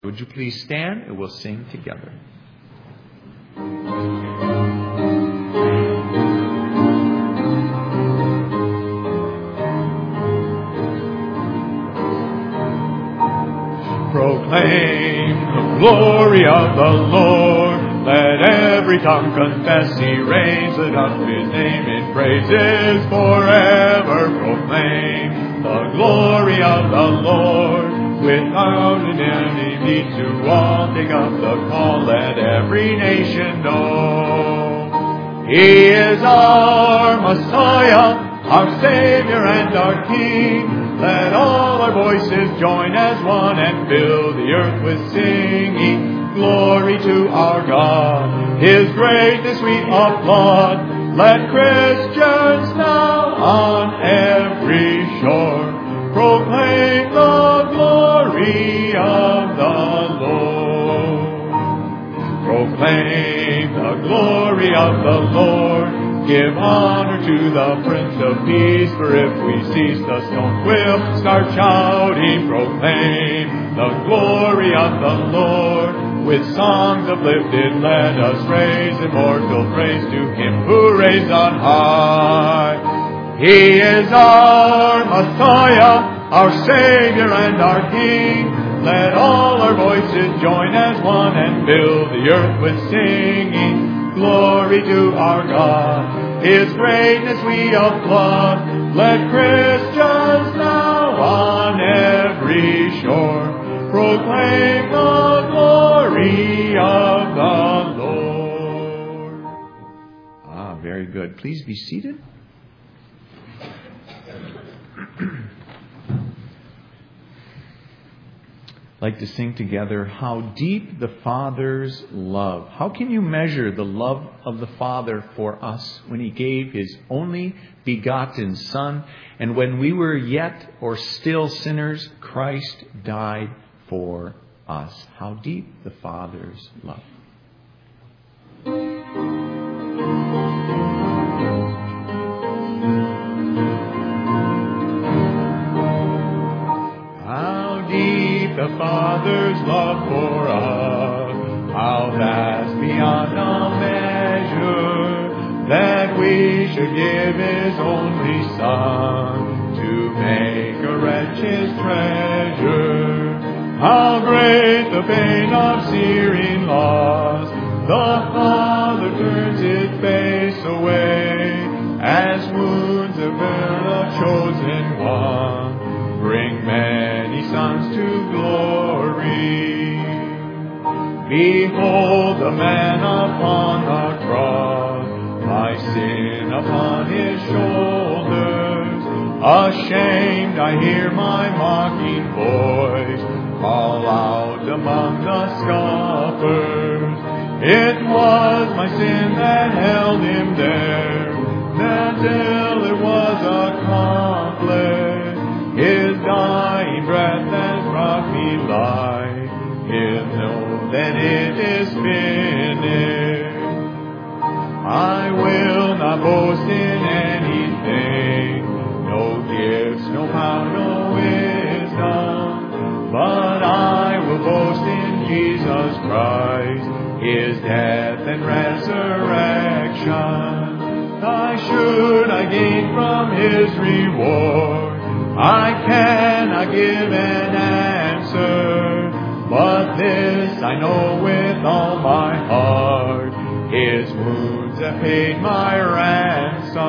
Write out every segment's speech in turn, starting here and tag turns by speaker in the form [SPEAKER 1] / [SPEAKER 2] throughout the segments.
[SPEAKER 1] Would you please stand and we'll sing together. Proclaim the glory of the Lord. Let every tongue confess He reigns. Lift up His name in praises forever. Proclaim the glory of the Lord. Without an enemy to all, take up the call. Let every nation know He is our Messiah, our Savior and our King. Let all our voices join as one and fill the earth with singing. Glory to our God, His greatness we applaud. Let Christians now on every shore proclaim the glory of the Lord. Proclaim the glory of the Lord. Give honor to the Prince of Peace, for if we cease, the stones will start shouting. Proclaim the glory of the Lord. With songs uplifted, let us raise immortal praise to Him who reigns on high. He is our Messiah, our Savior and our King. Let all our voices join as one and fill the earth with singing. Glory to our God, His greatness we applaud. Let Christians now on every shore proclaim the glory of the Lord. Very good. Please be seated. Like to sing together, How Deep the Father's Love. How can you measure the love of the Father for us when He gave His only begotten Son? And when we were yet or still sinners, Christ died for us. How deep the Father's love. The Father's love for us, how vast beyond all measure, that we should give His only Son to make a wretch His treasure. How great the pain of searing loss, the Father turns His face away, as wounds of the chosen one bring many sons to glory. Behold the man upon the cross, my sin upon His shoulders. Ashamed I hear my mocking voice call out among the scoffers. It was my sin that held Him there, that till it was accomplished. His dying breath has brought me life. He'll know that it is finished. I will not boast in anything, no gifts, no power, no wisdom, but I will boast in Jesus Christ, His death and resurrection. Why should I gain from His reward? I cannot give an answer, but this I know with all my heart, His wounds have paid my ransom.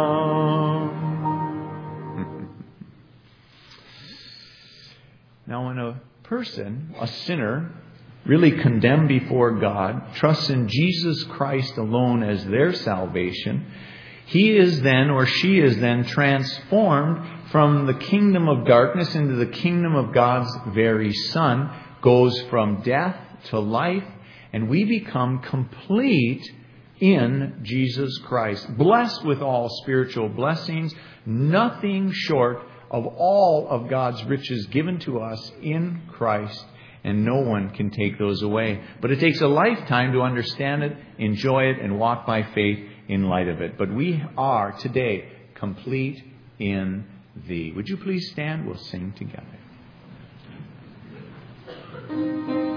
[SPEAKER 1] Now when a person, a sinner, really condemned before God, trusts in Jesus Christ alone as their salvation, he is then, or she is then, transformed from the kingdom of darkness into the kingdom of God's very Son, goes from death to life, and we become complete in Jesus Christ, blessed with all spiritual blessings, nothing short of all of God's riches given to us in Christ, and no one can take those away. But it takes a lifetime to understand it, enjoy it, and walk by faith in light of it. But we are today complete in Thee. Would you please stand? We'll sing together.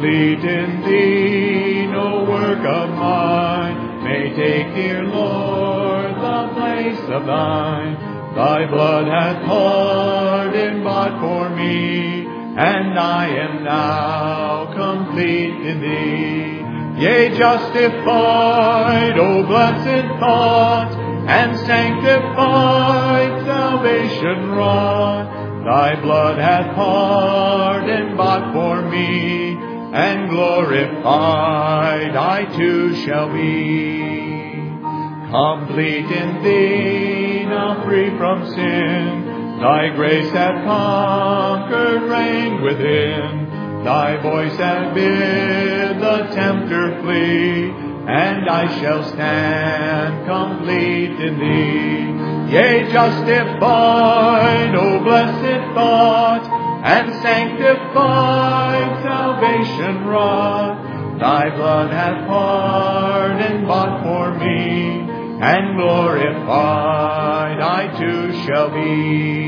[SPEAKER 1] complete in Thee, no work of mine may take, dear Lord, the place of Thine. Thy blood hath pardoned bought for me, and I am now complete in Thee. Yea, justified, O blessed thought, and sanctified, salvation wrought. Thy blood hath pardoned bought for me, and glorified I too shall be. Complete in Thee, now free from sin, Thy grace hath conquered, reigned within. Thy voice hath bid the tempter flee, and I shall stand complete in Thee. Yea, justified, O blessed thought, and sanctified, salvation wrought. Thy blood hath pardoned bought for me, and glorified I too shall be.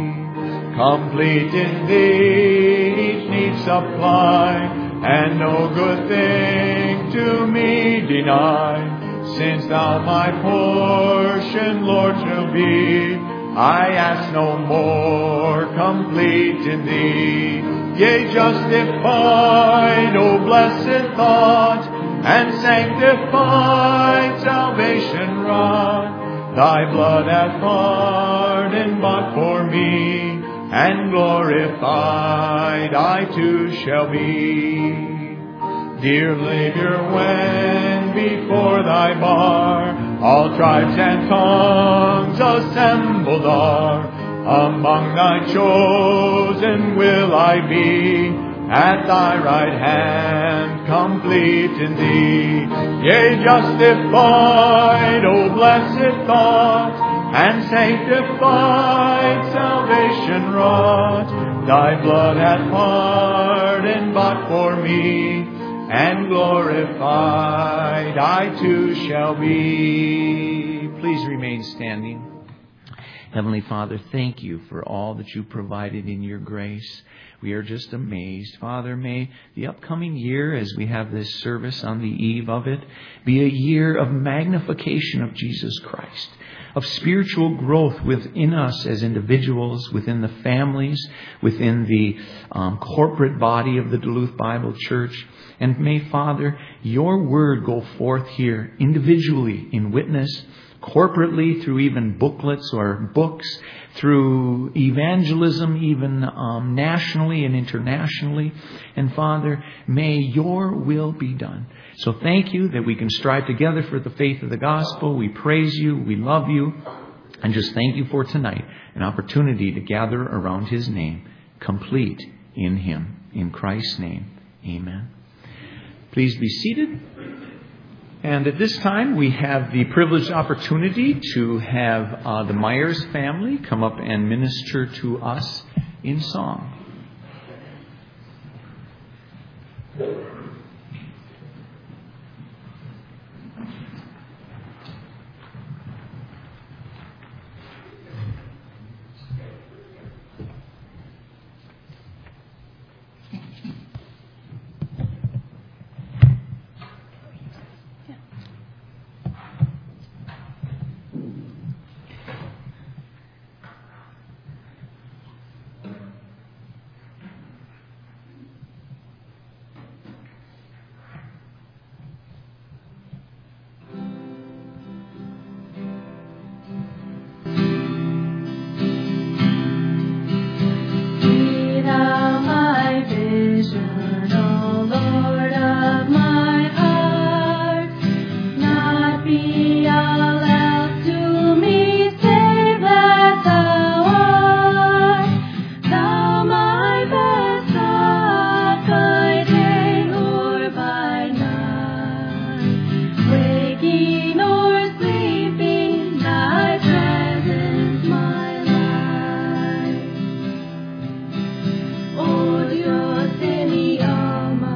[SPEAKER 1] Complete in Thee, each need supply, and no good thing to me deny. Since Thou my portion, Lord, shall be, I ask no more, complete in Thee. Yea, justified, O blessed thought, and sanctified, salvation wrought. Thy blood hath pardoned bought for me, and glorified I too shall be. Dear Saviour, when before Thy bar all tribes and tongues assembled are, among Thy chosen will I be, at Thy right hand, complete in Thee. Yea, justified, O blessed thought, and sanctified, salvation wrought. Thy blood hath pardoned bought for me, and glorified I too shall be. Please remain standing. Heavenly Father, thank You for all that You provided in Your grace. We are just amazed. Father, may the upcoming year, as we have this service on the eve of it, be a year of magnification of Jesus Christ, of spiritual growth within us as individuals, within the families, within the corporate body of the Duluth Bible Church. And may, Father, Your word go forth here individually in witness, corporately through even booklets or books, through evangelism, even nationally and internationally. And Father, may Your will be done. So thank You that we can strive together for the faith of the gospel. We praise You, we love You, and just thank You for tonight, an opportunity to gather around His name, complete in Him. In Christ's name, amen. Please be seated. And at this time, we have the privileged opportunity to have the Myers family come up and minister to us in song.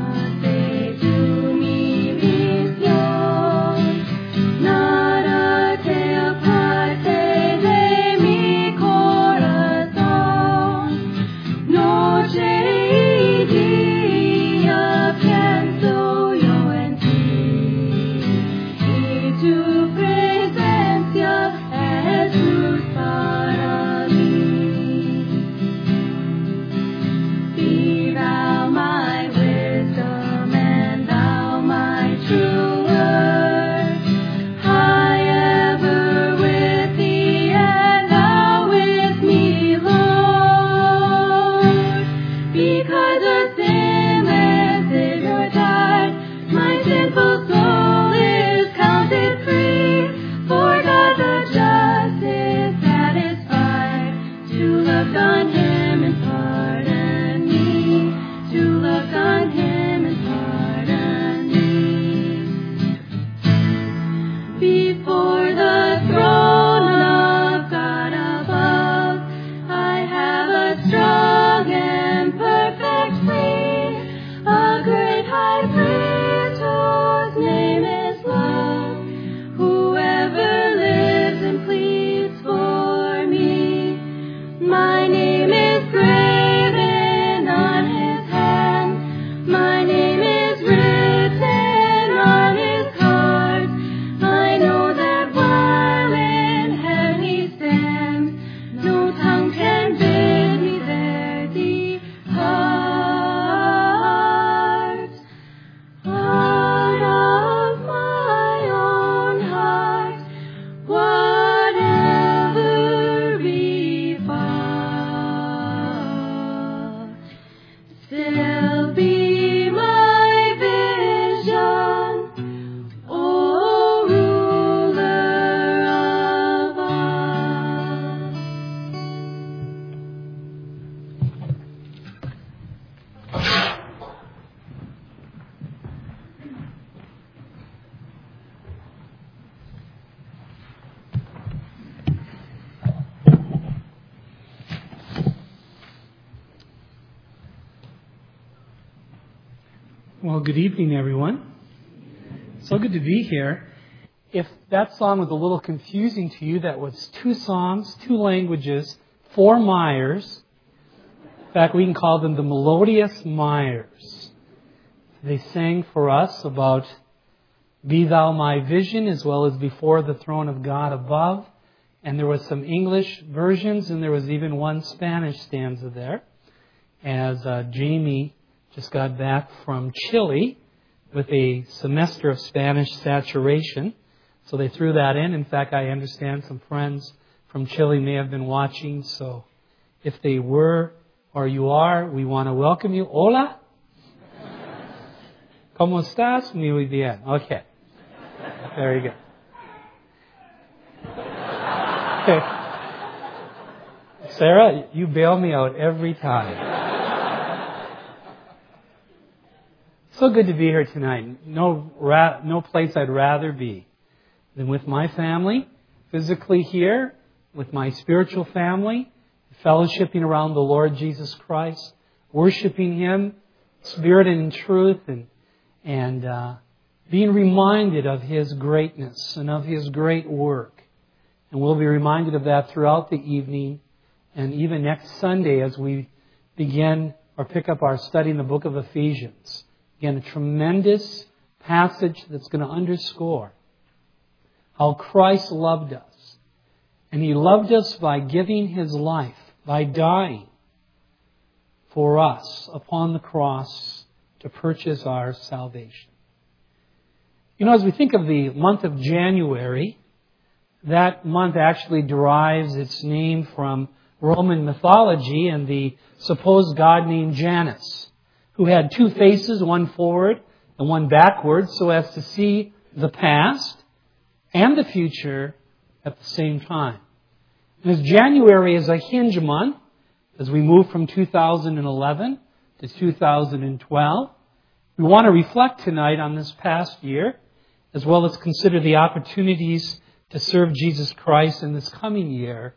[SPEAKER 2] Not Well, good evening, everyone. So good to be here. If that song was a little confusing to you, that was 2 songs, 2 languages, 4 Myers. In fact, we can call them the Melodious Myers. They sang for us about Be Thou My Vision, as well as Before the Throne of God Above. And there was some English versions, and there was even one Spanish stanza there, as Jamie just got back from Chile with a semester of Spanish saturation. So they threw that in. In fact, I understand some friends from Chile may have been watching. So if they were or you are, we want to welcome you. Hola. ¿Cómo estás? Muy bien. Okay. Very good. Okay. Sarah, you bail me out every time. So good to be here tonight. No place I'd rather be than with my family, physically here, with my spiritual family, fellowshipping around the Lord Jesus Christ, worshiping Him, spirit and in truth, and being reminded of His greatness and of His great work. And we'll be reminded of that throughout the evening and even next Sunday as we begin or pick up our study in the book of Ephesians. Again, a tremendous passage that's going to underscore how Christ loved us. And He loved us by giving His life, by dying for us upon the cross to purchase our salvation. You know, as we think of the month of January, that month actually derives its name from Roman mythology and the supposed god named Janus, who had 2 faces, one forward and one backward, so as to see the past and the future at the same time. And as January is a hinge month, as we move from 2011 to 2012, we want to reflect tonight on this past year, as well as consider the opportunities to serve Jesus Christ in this coming year,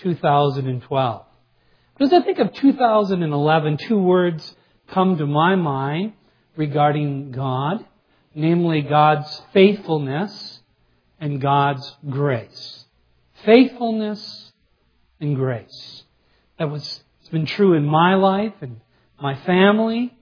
[SPEAKER 2] 2012. But as I think of 2011, 2 words come to my mind regarding God, namely God's faithfulness and God's grace. Faithfulness and grace. It's been true in my life and my family,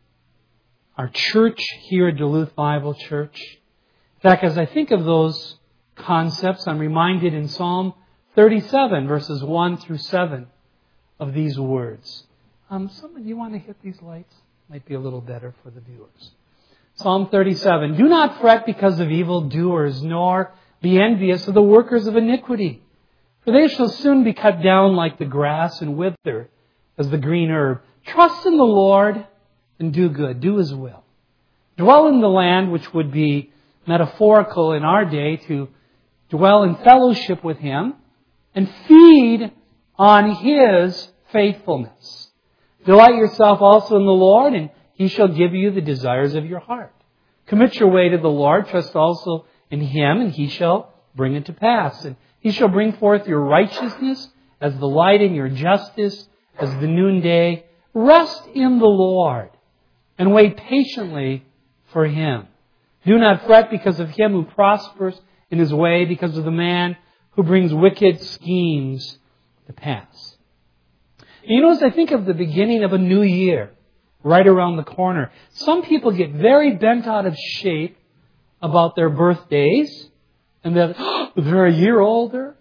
[SPEAKER 2] our church here at Duluth Bible Church. In fact, as I think of those concepts, I'm reminded in Psalm 37, verses 1 through 7 of these words. Some of you want to hit these lights? Might be a little better for the viewers. Psalm 37. Do not fret because of evildoers, nor be envious of the workers of iniquity. For they shall soon be cut down like the grass and wither as the green herb. Trust in the Lord and do good. Do His will. Dwell in the land, which would be metaphorical in our day to dwell in fellowship with Him and feed on His faithfulness. Delight yourself also in the Lord, and He shall give you the desires of your heart. Commit your way to the Lord. Trust also in Him, and He shall bring it to pass. And He shall bring forth your righteousness as the light and your justice as the noonday. Rest in the Lord and wait patiently for Him. Do not fret because of him who prospers in his way, because of the man who brings wicked schemes to pass. You know, as I think of the beginning of a new year, right around the corner, some people get very bent out of shape about their birthdays, and that they're a year older,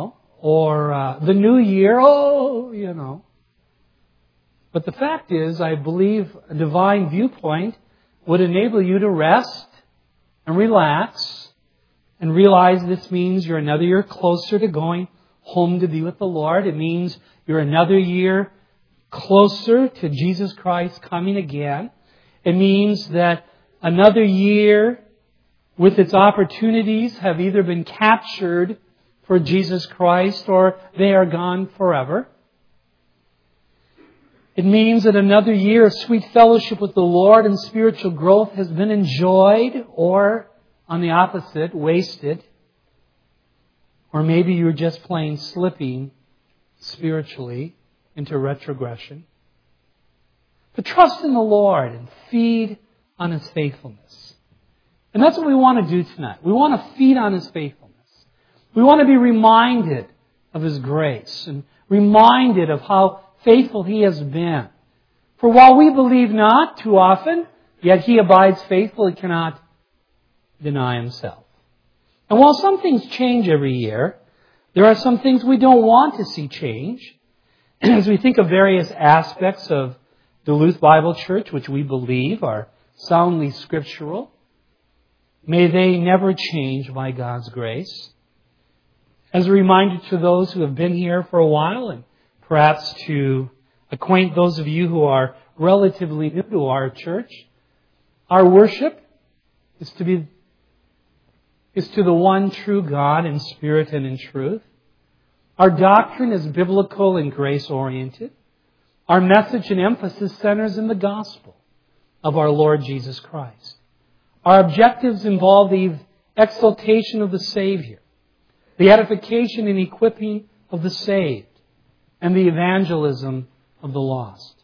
[SPEAKER 2] or the new year, But the fact is, I believe a divine viewpoint would enable you to rest and relax and realize this means you're another year closer to going home to be with the Lord. It means you're another year closer to Jesus Christ coming again. It means that another year with its opportunities have either been captured for Jesus Christ or they are gone forever. It means that another year of sweet fellowship with the Lord and spiritual growth has been enjoyed or, on the opposite, wasted. Or maybe you're just plain slipping spiritually into retrogression. But trust in the Lord and feed on His faithfulness. And that's what we want to do tonight. We want to feed on His faithfulness. We want to be reminded of His grace and reminded of how faithful He has been. For while we believe not too often, yet He abides faithful. He cannot deny Himself. And while some things change every year, there are some things we don't want to see change. As we think of various aspects of Duluth Bible Church, which we believe are soundly scriptural, may they never change by God's grace. As a reminder to those who have been here for a while, and perhaps to acquaint those of you who are relatively new to our church, our worship is to the one true God in spirit and in truth. Our doctrine is biblical and grace-oriented. Our message and emphasis centers in the gospel of our Lord Jesus Christ. Our objectives involve the exaltation of the Savior, the edification and equipping of the saved, and the evangelism of the lost.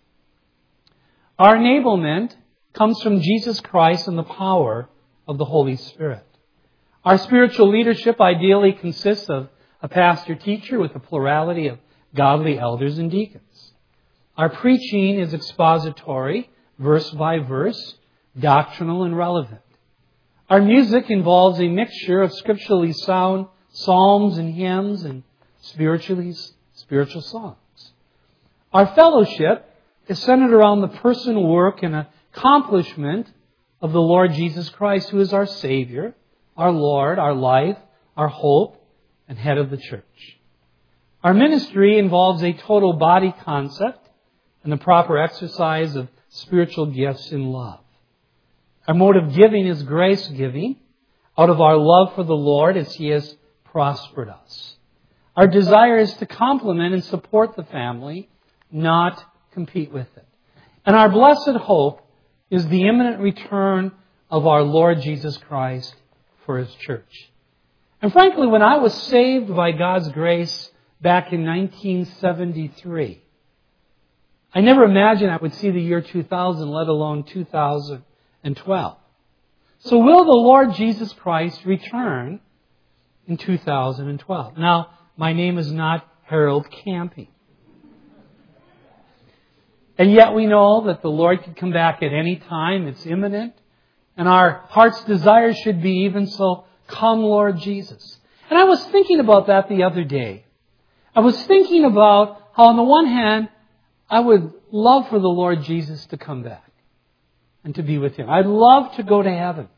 [SPEAKER 2] Our enablement comes from Jesus Christ and the power of the Holy Spirit. Our spiritual leadership ideally consists of a pastor-teacher with a plurality of godly elders and deacons. Our preaching is expository, verse by verse, doctrinal and relevant. Our music involves a mixture of scripturally sound psalms and hymns and spiritual songs. Our fellowship is centered around the person, work, and accomplishment of the Lord Jesus Christ, who is our Savior, our Lord, our life, our hope, and head of the church. Our ministry involves a total body concept and the proper exercise of spiritual gifts in love. Our mode of giving is grace giving out of our love for the Lord as He has prospered us. Our desire is to complement and support the family, not compete with it. And our blessed hope is the imminent return of our Lord Jesus Christ for His church. And frankly, when I was saved by God's grace back in 1973, I never imagined I would see the year 2000, let alone 2012. So will the Lord Jesus Christ return in 2012? Now, my name is not Harold Camping. And yet we know that the Lord could come back at any time. It's imminent. And our heart's desire should be even so, come Lord Jesus. And I was thinking about that the other day. I was thinking about how on the one hand, I would love for the Lord Jesus to come back and to be with Him. I'd love to go to heaven.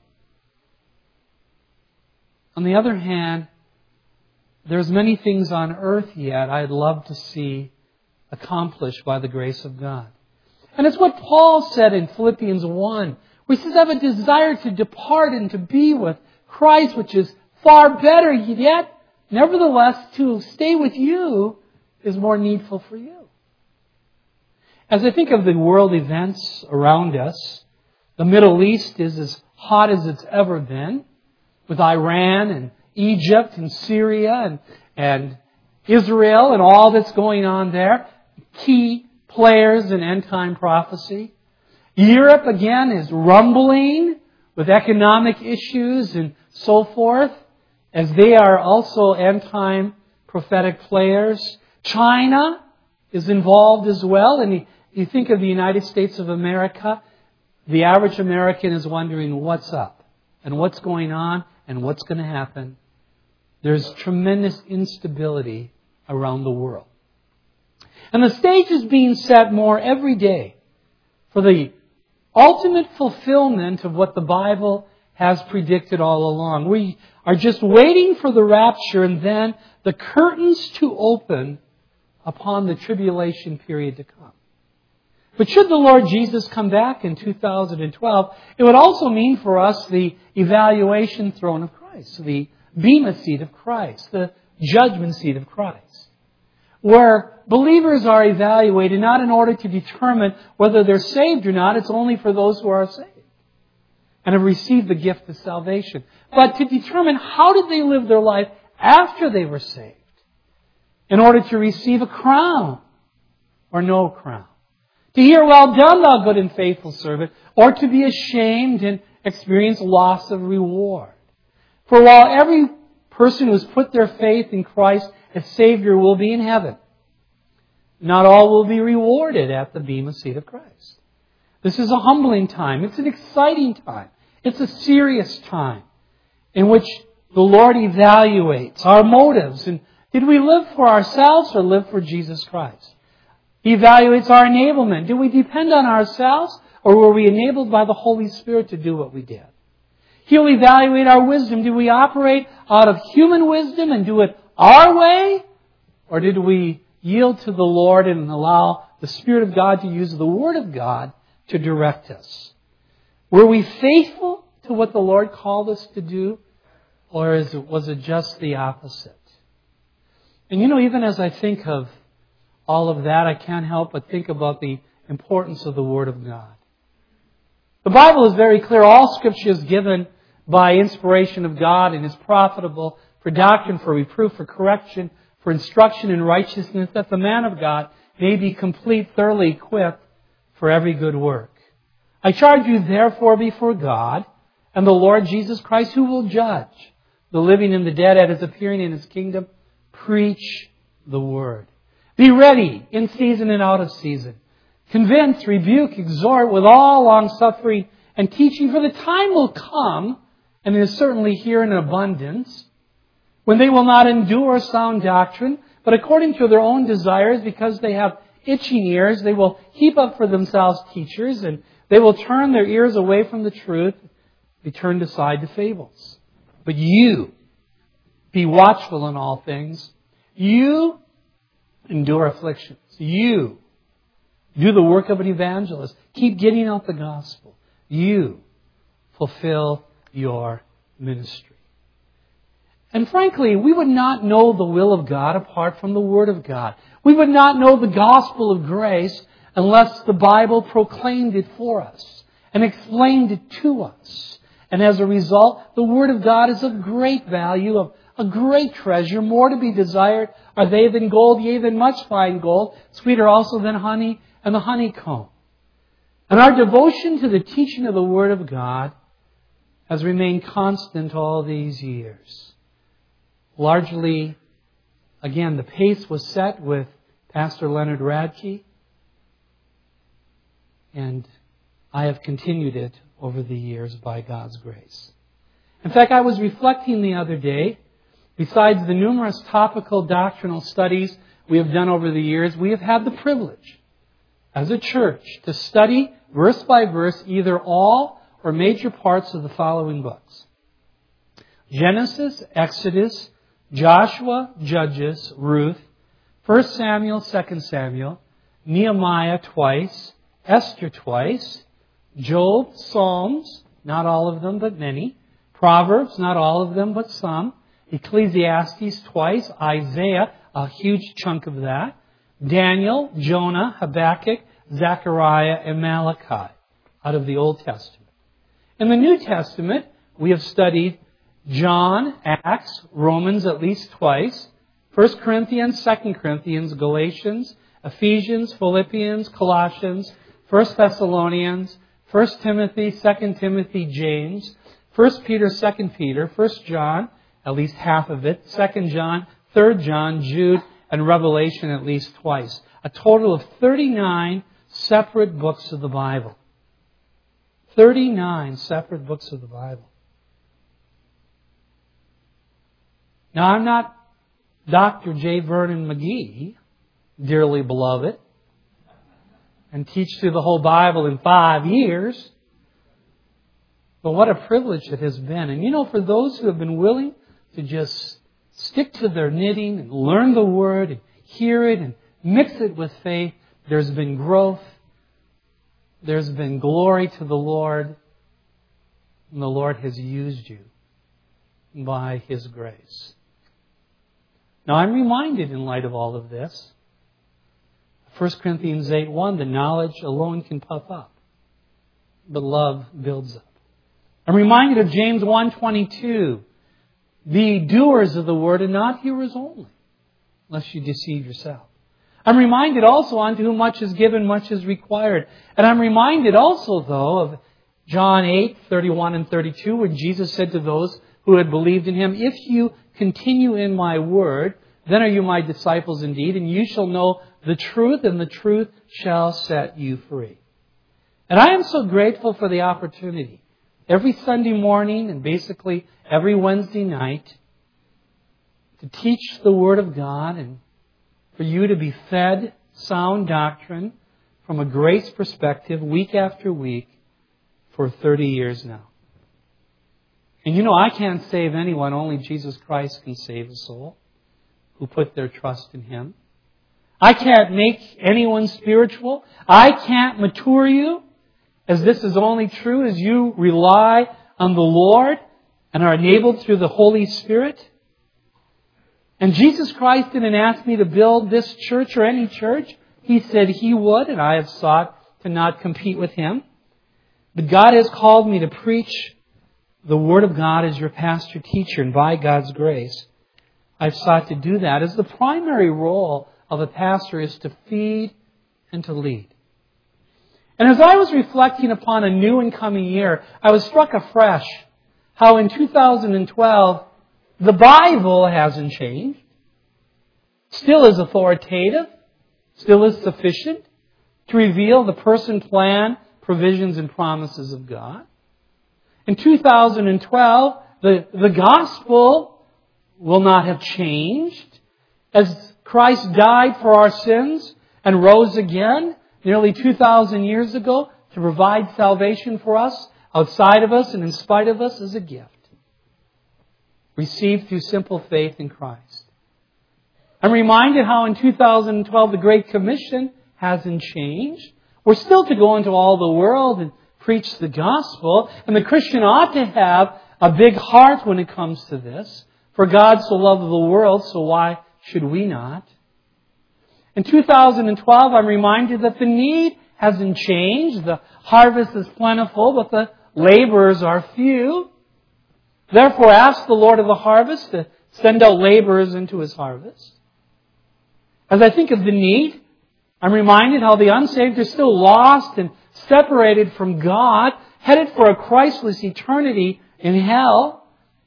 [SPEAKER 2] On the other hand, there's many things on earth yet I'd love to see accomplished by the grace of God. And it's what Paul said in Philippians 1, where he says, I have a desire to depart and to be with Christ, which is far better, yet, nevertheless, to stay with you is more needful for you. As I think of the world events around us, the Middle East is as hot as it's ever been, with Iran and Egypt and Syria and Israel and all that's going on there. Key players in end-time prophecy. Europe, again, is rumbling with economic issues and so forth, as they are also end-time prophetic players. China is involved as well. And you think of the United States of America, the average American is wondering what's up and what's going on and what's going to happen. There's tremendous instability around the world. And the stage is being set more every day for the ultimate fulfillment of what the Bible has predicted all along. We are just waiting for the rapture and then the curtains to open upon the tribulation period to come. But should the Lord Jesus come back in 2012, it would also mean for us the evaluation throne of Christ, the bema seat of Christ, the judgment seat of Christ, where believers are evaluated not in order to determine whether they're saved or not. It's only for those who are saved and have received the gift of salvation. But to determine how did they live their life after they were saved in order to receive a crown or no crown. To hear, well done, thou good and faithful servant, or to be ashamed and experience loss of reward. For while every person who has put their faith in Christ as Savior will be in heaven, not all will be rewarded at the bema seat of Christ. This is a humbling time. It's an exciting time. It's a serious time in which the Lord evaluates our motives. And did we live for ourselves or live for Jesus Christ? He evaluates our enablement. Did we depend on ourselves or were we enabled by the Holy Spirit to do what we did? He'll evaluate our wisdom. Did we operate out of human wisdom and do it our way? Or did we yield to the Lord and allow the Spirit of God to use the Word of God to direct us? Were we faithful to what the Lord called us to do? Or was it just the opposite? And even as I think of all of that, I can't help but think about the importance of the Word of God. The Bible is very clear. All Scripture is given by inspiration of God and is profitable for doctrine, for reproof, for correction, for instruction in righteousness, that the man of God may be complete, thoroughly equipped for every good work. I charge you therefore before God and the Lord Jesus Christ, who will judge the living and the dead at His appearing in His kingdom. Preach the Word. Be ready in season and out of season. Convince, rebuke, exhort with all long-suffering and teaching, for the time will come, and it is certainly here in abundance, when they will not endure sound doctrine, but according to their own desires, because they have itching ears, they will heap up for themselves teachers, and they will turn their ears away from the truth, be turned aside to fables. But you, be watchful in all things. You endure afflictions. You do the work of an evangelist. Keep getting out the gospel. You fulfill your ministry. And frankly, we would not know the will of God apart from the Word of God. We would not know the gospel of grace unless the Bible proclaimed it for us and explained it to us. And as a result, the Word of God is of great value, of a great treasure, more to be desired are they than gold, yea, than much fine gold, sweeter also than honey and the honeycomb. And our devotion to the teaching of the Word of God has remained constant all these years. Largely, again, the pace was set with Pastor Leonard Radke, and I have continued it over the years by God's grace. In fact, I was reflecting the other day, besides the numerous topical doctrinal studies we have done over the years, we have had the privilege as a church to study verse by verse either all or major parts of the following books: Genesis, Exodus, Joshua, Judges, Ruth, 1 Samuel, 2 Samuel, Nehemiah twice, Esther twice, Job, Psalms, not all of them but many, Proverbs, not all of them but some, Ecclesiastes twice, Isaiah, a huge chunk of that, Daniel, Jonah, Habakkuk, Zechariah, and Malachi out of the Old Testament. In the New Testament, we have studied John, Acts, Romans at least twice, 1 Corinthians, 2 Corinthians, Galatians, Ephesians, Philippians, Colossians, 1 Thessalonians, 1 Timothy, 2 Timothy, James, 1 Peter, 2 Peter, 1 John, at least half of it, 2 John, 3 John, Jude, and Revelation at least twice. A total of 39 separate books of the Bible. 39 separate books of the Bible. Now, I'm not Dr. J. Vernon McGee, dearly beloved, and teach through the whole Bible in 5 years. But what a privilege it has been. And for those who have been willing to just stick to their knitting and learn the Word and hear it and mix it with faith, there's been growth. There's been glory to the Lord. And the Lord has used you by His grace. Now, I'm reminded in light of all of this, 1 Corinthians 8:1, the knowledge alone can puff up, but love builds up. I'm reminded of James 1:22, be doers of the word and not hearers only, lest you deceive yourself. I'm reminded also, unto whom much is given, much is required. And I'm reminded also, though, of John 8:31 and 32, when Jesus said to those who had believed in Him, "If you continue in my word, then are you my disciples indeed, and you shall know the truth, and the truth shall set you free." And I am so grateful for the opportunity every Sunday morning and basically every Wednesday night to teach the Word of God and for you to be fed sound doctrine from a grace perspective week after week for 30 years now. And you know, I can't save anyone. Only Jesus Christ can save a soul who put their trust in Him. I can't make anyone spiritual. I can't mature you, as this is only true as you rely on the Lord and are enabled through the Holy Spirit. And Jesus Christ didn't ask me to build this church or any church. He said He would, and I have sought to not compete with Him. But God has called me to preach the Word of God as your pastor teacher, and by God's grace, I've sought to do that, as the primary role of a pastor is to feed and to lead. And as I was reflecting upon a new and coming year, I was struck afresh how in 2012, the Bible hasn't changed, still is authoritative, still is sufficient to reveal the person, plan, provisions, and promises of God. In 2012, the gospel will not have changed. As Christ died for our sins and rose again nearly 2,000 years ago to provide salvation for us, outside of us and in spite of us, as a gift, received through simple faith in Christ. I'm reminded how in 2012 the Great Commission hasn't changed. We're still to go into all the world and preach the gospel, and the Christian ought to have a big heart when it comes to this. For God so loved the world, so why should we not? In 2012, I'm reminded that the need hasn't changed. The harvest is plentiful, but the laborers are few. Therefore, ask the Lord of the harvest to send out laborers into His harvest. As I think of the need, I'm reminded how the unsaved are still lost and separated from God, headed for a Christless eternity in hell,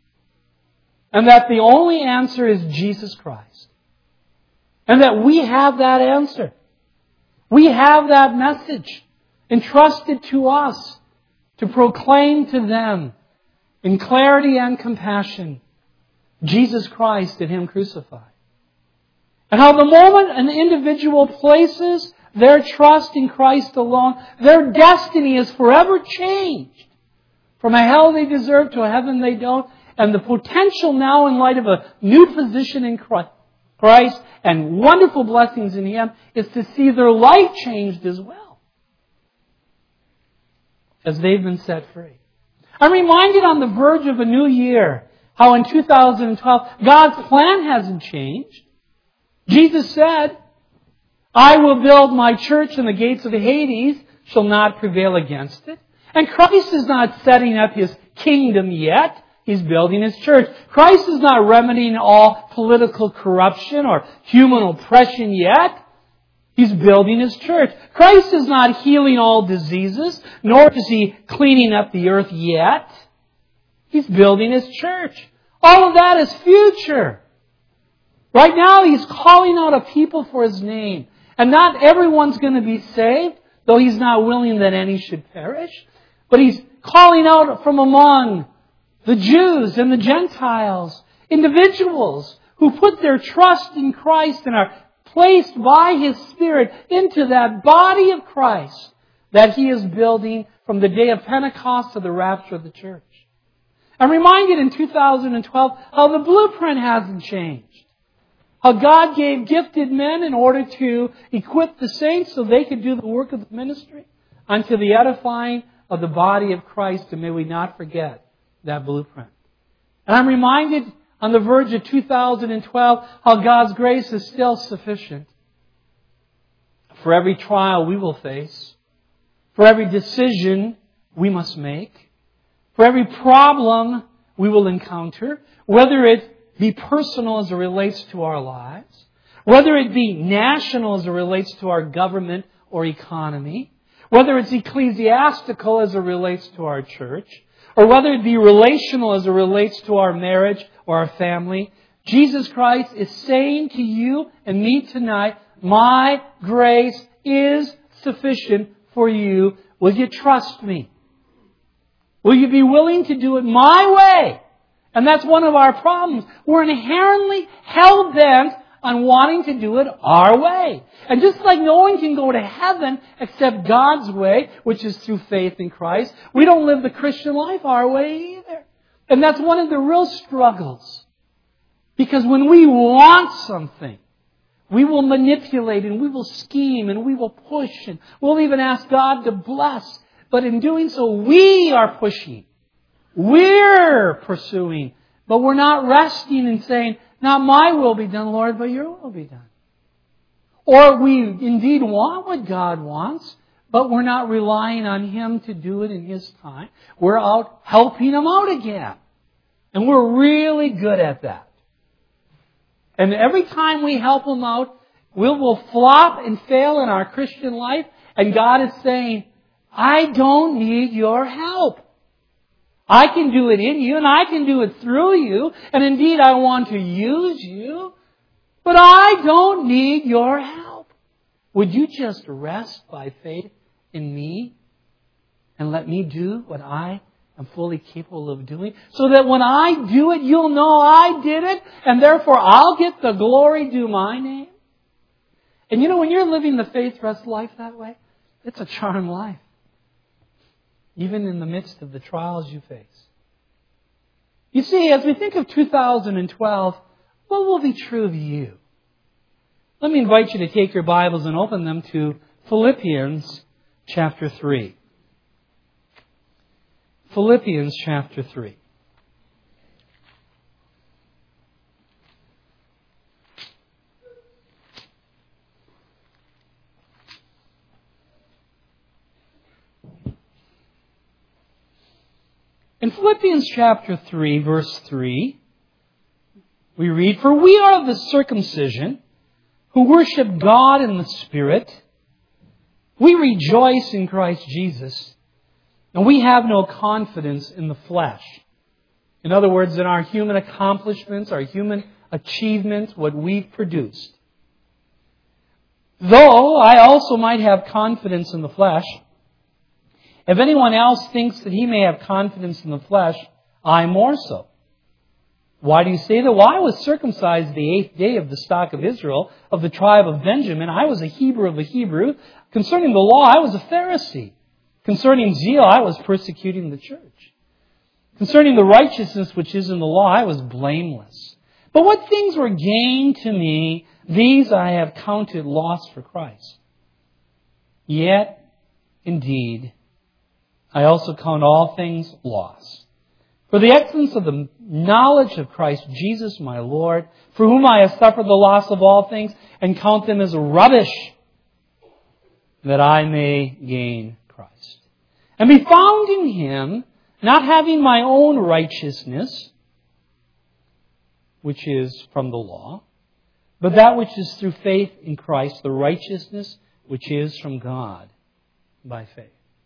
[SPEAKER 2] and that the only answer is Jesus Christ. And that we have that answer. We have that message entrusted to us to proclaim to them in clarity and compassion Jesus Christ and Him crucified. And how the moment an individual places their trust in Christ alone, their destiny is forever changed. From a hell they deserve to a heaven they don't. And the potential now, in light of a new position in Christ and wonderful blessings in Him, is to see their life changed as well, as they've been set free. I'm reminded on the verge of a new year how in 2012 God's plan hasn't changed. Jesus said, "I will build my church, and the gates of Hades shall not prevail against it." And Christ is not setting up His kingdom yet. He's building His church. Christ is not remedying all political corruption or human oppression yet. He's building His church. Christ is not healing all diseases, nor is He cleaning up the earth yet. He's building His church. All of that is future. Right now, He's calling out a people for His name. And not everyone's going to be saved, though He's not willing that any should perish. But He's calling out from among the Jews and the Gentiles, individuals who put their trust in Christ and are placed by His Spirit into that body of Christ that He is building from the day of Pentecost to the rapture of the church. I'm reminded in 2012 how the blueprint hasn't changed. How God gave gifted men in order to equip the saints so they could do the work of the ministry unto the edifying of the body of Christ. And may we not forget that blueprint. And I'm reminded on the verge of 2012 how God's grace is still sufficient for every trial we will face, for every decision we must make, for every problem we will encounter, whether it be personal as it relates to our lives, whether it be national as it relates to our government or economy, Whether it's ecclesiastical as it relates to our church, or whether it be relational as it relates to our marriage or our family, Jesus Christ is saying to you and me tonight, my grace is sufficient for you. Will you trust me? Will you be willing to do it my way? And that's one of our problems. We're inherently hell-bent on wanting to do it our way. And just like no one can go to heaven except God's way, which is through faith in Christ, we don't live the Christian life our way either. And that's one of the real struggles. Because when we want something, we will manipulate and we will scheme and we will push and we'll even ask God to bless. But in doing so, we are pushing. We're pursuing. But we're not resting and saying, not my will be done, Lord, but your will be done. Or we indeed want what God wants, but we're not relying on Him to do it in His time. We're out helping Him out again. And we're really good at that. And every time we help Him out, we will flop and fail in our Christian life. And God is saying, I don't need your help. I can do it in you and I can do it through you. And indeed, I want to use you. But I don't need your help. Would you just rest by faith in me and let me do what I am fully capable of doing? So that when I do it, you'll know I did it. And therefore, I'll get the glory due my name. And you know, when you're living the faith rest life that way, it's a charmed life. Even in the midst of the trials you face. You see, as we think of 2012, what will be true of you? Let me invite you to take your Bibles and open them to Philippians chapter 3. Philippians chapter 3. In Philippians chapter 3, verse 3, we read, For we are the circumcision who worship God in the Spirit. We rejoice in Christ Jesus, and we have no confidence in the flesh. In other words, in our human accomplishments, our human achievements, what we've produced. Though I also might have confidence in the flesh, if anyone else thinks that he may have confidence in the flesh, I more so. Why do you say that? Well, I was circumcised the 8th day of the stock of Israel, of the tribe of Benjamin. I was a Hebrew of a Hebrew. Concerning the law, I was a Pharisee. Concerning zeal, I was persecuting the church. Concerning the righteousness which is in the law, I was blameless. But what things were gained to me, these I have counted loss for Christ. Yet, indeed, I also count all things loss. For the excellence of the knowledge of Christ Jesus my Lord, for whom I have suffered the loss of all things, and count them as rubbish, that I may gain Christ. And be found in Him, not having my own righteousness, which is from the law, but that which is through faith in Christ, the righteousness which is from God by faith.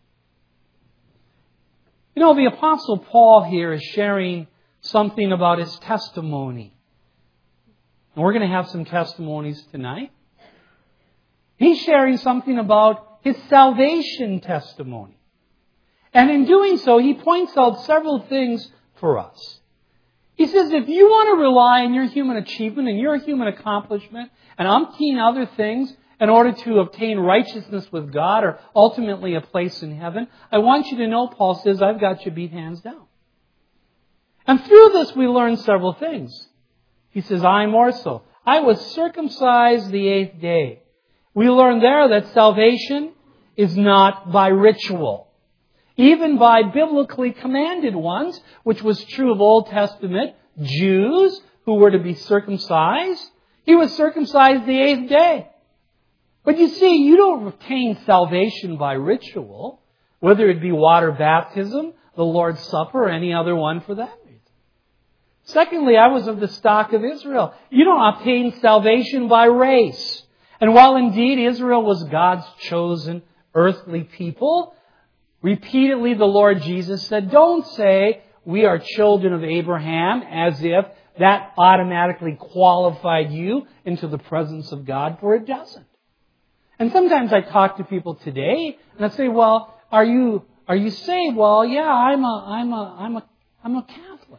[SPEAKER 2] You know, the Apostle Paul here is sharing something about his testimony. And we're going to have some testimonies tonight. He's sharing something about his salvation testimony. And in doing so, he points out several things for us. He says, if you want to rely on your human achievement and your human accomplishment and umpteen other things in order to obtain righteousness with God or ultimately a place in heaven, I want you to know, Paul says, I've got you beat hands down. And through this we learn several things. He says, I more so. I was circumcised the 8th day. We learn there that salvation is not by ritual. Even by biblically commanded ones, which was true of Old Testament Jews who were to be circumcised. He was circumcised the 8th day. But you see, you don't obtain salvation by ritual, whether it be water baptism, the Lord's Supper, or any other one for that reason. Secondly, I was of the stock of Israel. You don't obtain salvation by race. And while indeed Israel was God's chosen earthly people. Repeatedly, the Lord Jesus said, don't say we are children of Abraham as if that automatically qualified you into the presence of God, for it doesn't. And sometimes I talk to people today and I say, well, are you saved? Well, yeah, I'm a Catholic.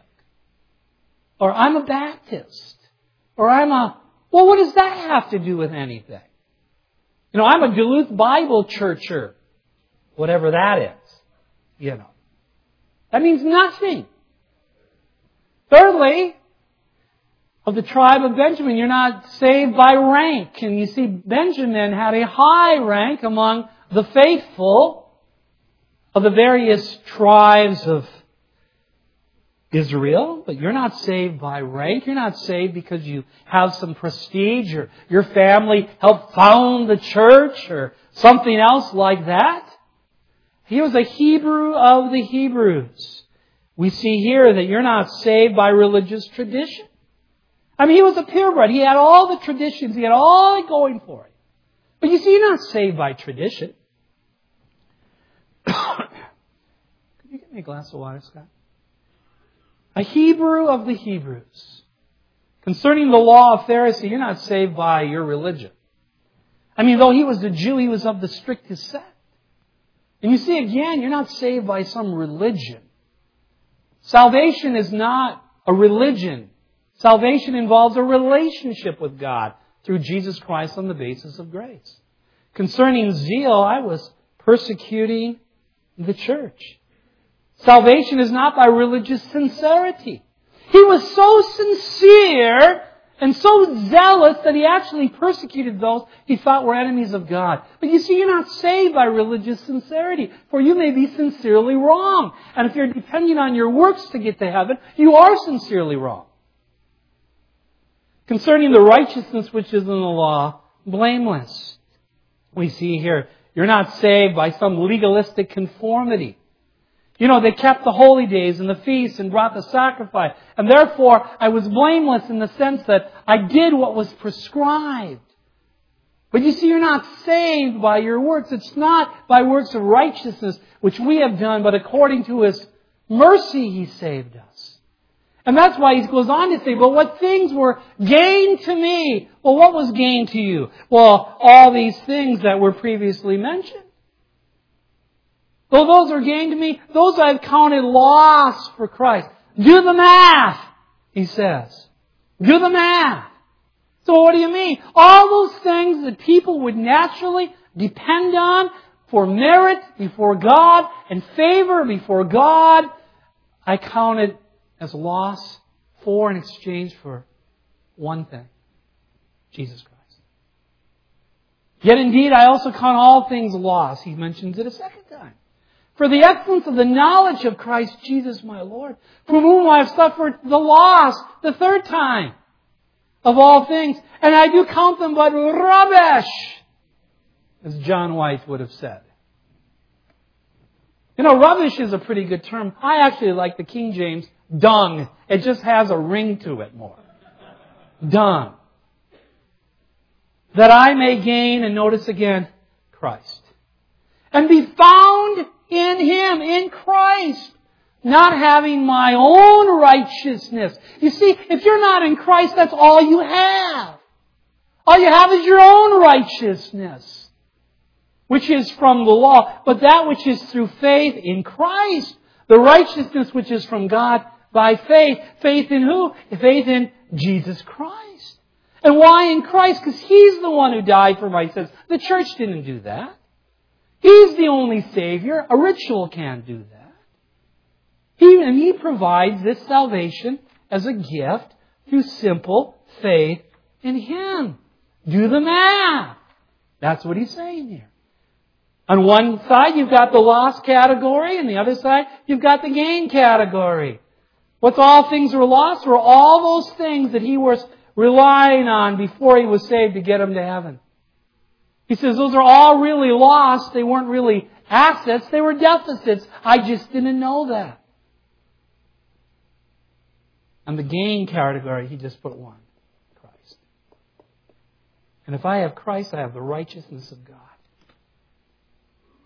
[SPEAKER 2] Or I'm a Baptist. Or well, what does that have to do with anything? I'm a Duluth Bible churcher. Whatever that is. That means nothing. Thirdly, of the tribe of Benjamin, you're not saved by rank. And you see, Benjamin had a high rank among the faithful of the various tribes of Israel, but you're not saved by rank. You're not saved because you have some prestige or your family helped found the church or something else like that. He was a Hebrew of the Hebrews. We see here that you're not saved by religious tradition. He was a purebred. He had all the traditions. He had all going for it. But you see, you're not saved by tradition. Could you get me a glass of water, Scott? A Hebrew of the Hebrews. Concerning the law of Pharisee, you're not saved by your religion. Though he was a Jew, he was of the strictest sect. And you see, again, you're not saved by some religion. Salvation is not a religion. Salvation involves a relationship with God through Jesus Christ on the basis of grace. Concerning zeal, I was persecuting the church. Salvation is not by religious sincerity. He was so sincere and so zealous that he actually persecuted those he thought were enemies of God. But you see, you're not saved by religious sincerity, for you may be sincerely wrong. And if you're depending on your works to get to heaven, you are sincerely wrong. Concerning the righteousness which is in the law, blameless. We see here, you're not saved by some legalistic conformity. They kept the holy days and the feasts and brought the sacrifice. And therefore, I was blameless in the sense that I did what was prescribed. But you see, you're not saved by your works. It's not by works of righteousness which we have done, but according to His mercy He saved us. And that's why He goes on to say, but what things were gained to me? Well, what was gained to you? Well, all these things that were previously mentioned. Though those are gained to me, those I've counted loss for Christ. Do the math, he says. Do the math. So what do you mean? All those things that people would naturally depend on for merit before God and favor before God, I counted as loss for in exchange for one thing. Jesus Christ. Yet indeed I also count all things loss. He mentions it a second time. For the excellence of the knowledge of Christ Jesus my Lord, from whom I have suffered the loss the third time of all things. And I do count them but rubbish, as John White would have said. Rubbish is a pretty good term. I actually like the King James, dung. It just has a ring to it more. Dung. That I may gain, and notice again, Christ. And be found in Him, in Christ. Not having my own righteousness. You see, if you're not in Christ, that's all you have. All you have is your own righteousness, which is from the law. But that which is through faith in Christ, the righteousness which is from God by faith. Faith in who? Faith in Jesus Christ. And why in Christ? Because He's the one who died for my sins. The church didn't do that. He's the only Savior. A ritual can't do that. He provides this salvation as a gift through simple faith in Him. Do the math. That's what He's saying here. On one side, you've got the loss category, and the other side, you've got the gain category. What's all things were lost were all those things that he was relying on before he was saved to get him to heaven. He says those are all really lost. They weren't really assets. They were deficits. I just didn't know that. And the gain category, he just put one. Christ. And if I have Christ, I have the righteousness of God.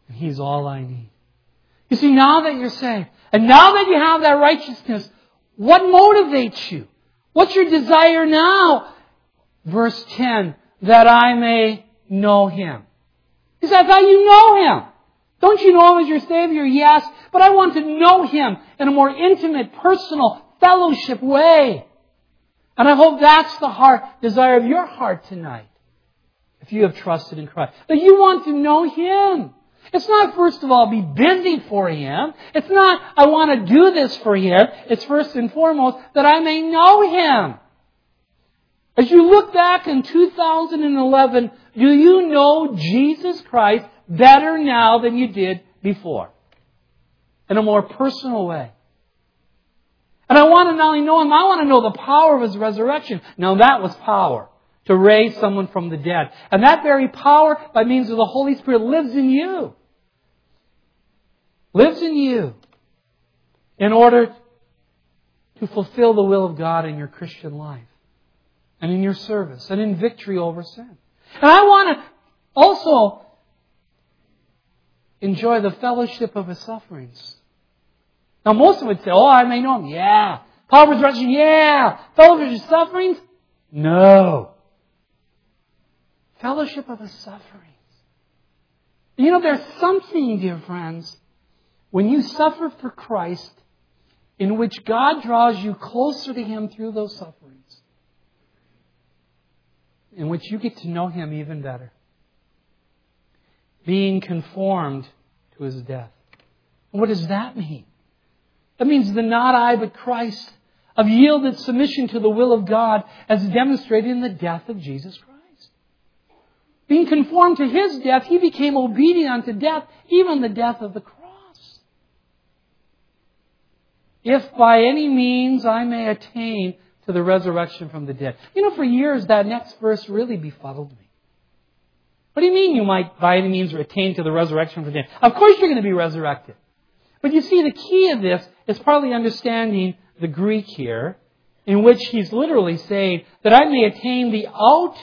[SPEAKER 2] And He's all I need. You see, now that you're saved, and now that you have that righteousness, what motivates you? What's your desire now? Verse 10, that I may know Him. He said, I thought you know Him. Don't you know Him as your Savior? Yes, but I want to know Him in a more intimate, personal, fellowship way. And I hope that's the desire of your heart tonight, if you have trusted in Christ. That you want to know Him. It's not, first of all, be busy for Him. It's not, I want to do this for Him. It's first and foremost, that I may know Him. As you look back in 2011, do you know Jesus Christ better now than you did before? In a more personal way. And I want to not only know Him, I want to know the power of His resurrection. Now that was power, to raise someone from the dead. And that very power, by means of the Holy Spirit, lives in you. Lives in you in order to fulfill the will of God in your Christian life and in your service and in victory over sin. And I want to also enjoy the fellowship of His sufferings. Now most of it say, I may know Him. Yeah. Power of resurrection. Yeah. Fellowship of His sufferings. No. Fellowship of His sufferings. You know, there's something, dear friends, when you suffer for Christ, in which God draws you closer to Him through those sufferings, in which you get to know Him even better. Being conformed to His death. And what does that mean? That means the not I but Christ of yielded submission to the will of God as demonstrated in the death of Jesus Christ. Being conformed to His death, He became obedient unto death, even the death of the cross. If by any means I may attain to the resurrection from the dead. You know, for years that next verse really befuddled me. What do you mean you might by any means attain to the resurrection from the dead? Of course you're going to be resurrected. But you see, the key of this is partly understanding the Greek here, in which he's literally saying that I may attain the out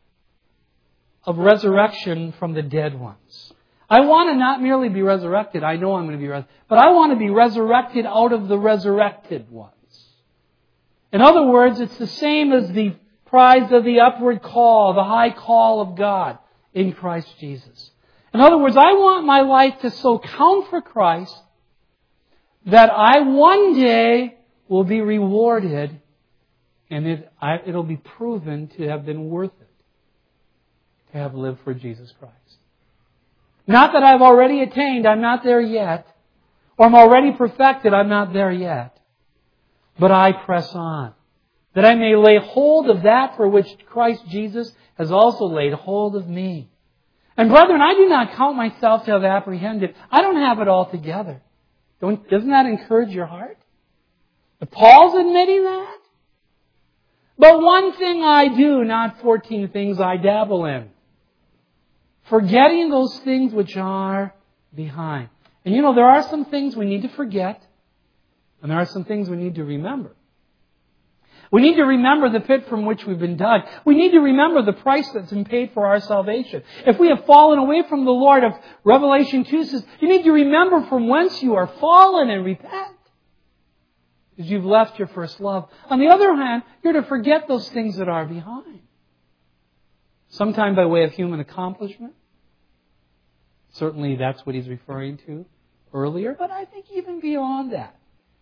[SPEAKER 2] of resurrection from the dead ones. I want to not merely be resurrected. I know I'm going to be resurrected. But I want to be resurrected out of the resurrected ones. In other words, it's the same as the prize of the upward call, the high call of God in Christ Jesus. In other words, I want my life to so count for Christ that I one day will be rewarded and it'll be proven to have been worth it to have lived for Jesus Christ. Not that I've already attained, I'm not there yet. Or I'm already perfected, I'm not there yet. But I press on. That I may lay hold of that for which Christ Jesus has also laid hold of me. And brethren, I do not count myself to have apprehended. I don't have it all together. Doesn't that encourage your heart? But Paul's admitting that. But one thing I do, not 14 things I dabble in. Forgetting those things which are behind. And you know, there are some things we need to forget. And there are some things we need to remember. We need to remember the pit from which we've been dug. We need to remember the price that's been paid for our salvation. If we have fallen away from the Lord, of Revelation 2 says, you need to remember from whence you are fallen and repent. Because you've left your first love. On the other hand, you're to forget those things that are behind. Sometime by way of human accomplishment. Certainly that's what he's referring to earlier. But I think even beyond that.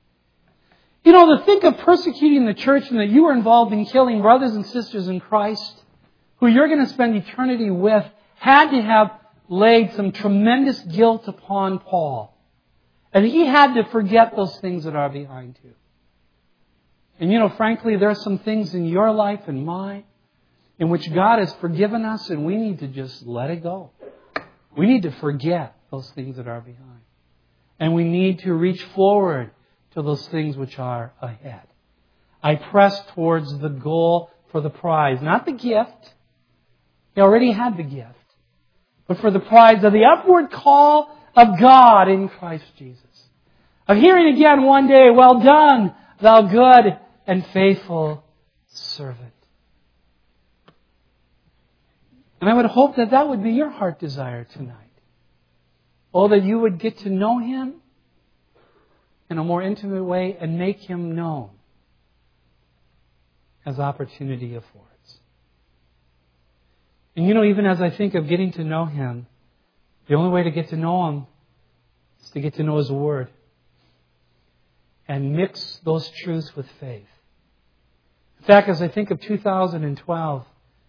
[SPEAKER 2] You know, to think of persecuting the church and that you were involved in killing brothers and sisters in Christ who you're going to spend eternity with had to have laid some tremendous guilt upon Paul. And he had to forget those things that are behind you. And you know, frankly, there are some things in your life and mine in which God has forgiven us and we need to just let it go. We need to forget those things that are behind. And we need to reach forward to those things which are ahead. I press towards the goal for the prize, not the gift. He already had the gift. But for the prize of the upward call of God in Christ Jesus. Of hearing again one day, well done, thou good and faithful servant. And I would hope that that would be your heart desire tonight. Oh, that you would get to know Him in a more intimate way and make Him known as opportunity affords. And even as I think of getting to know Him, the only way to get to know Him is to get to know His Word and mix those truths with faith. In fact, as I think of 2012,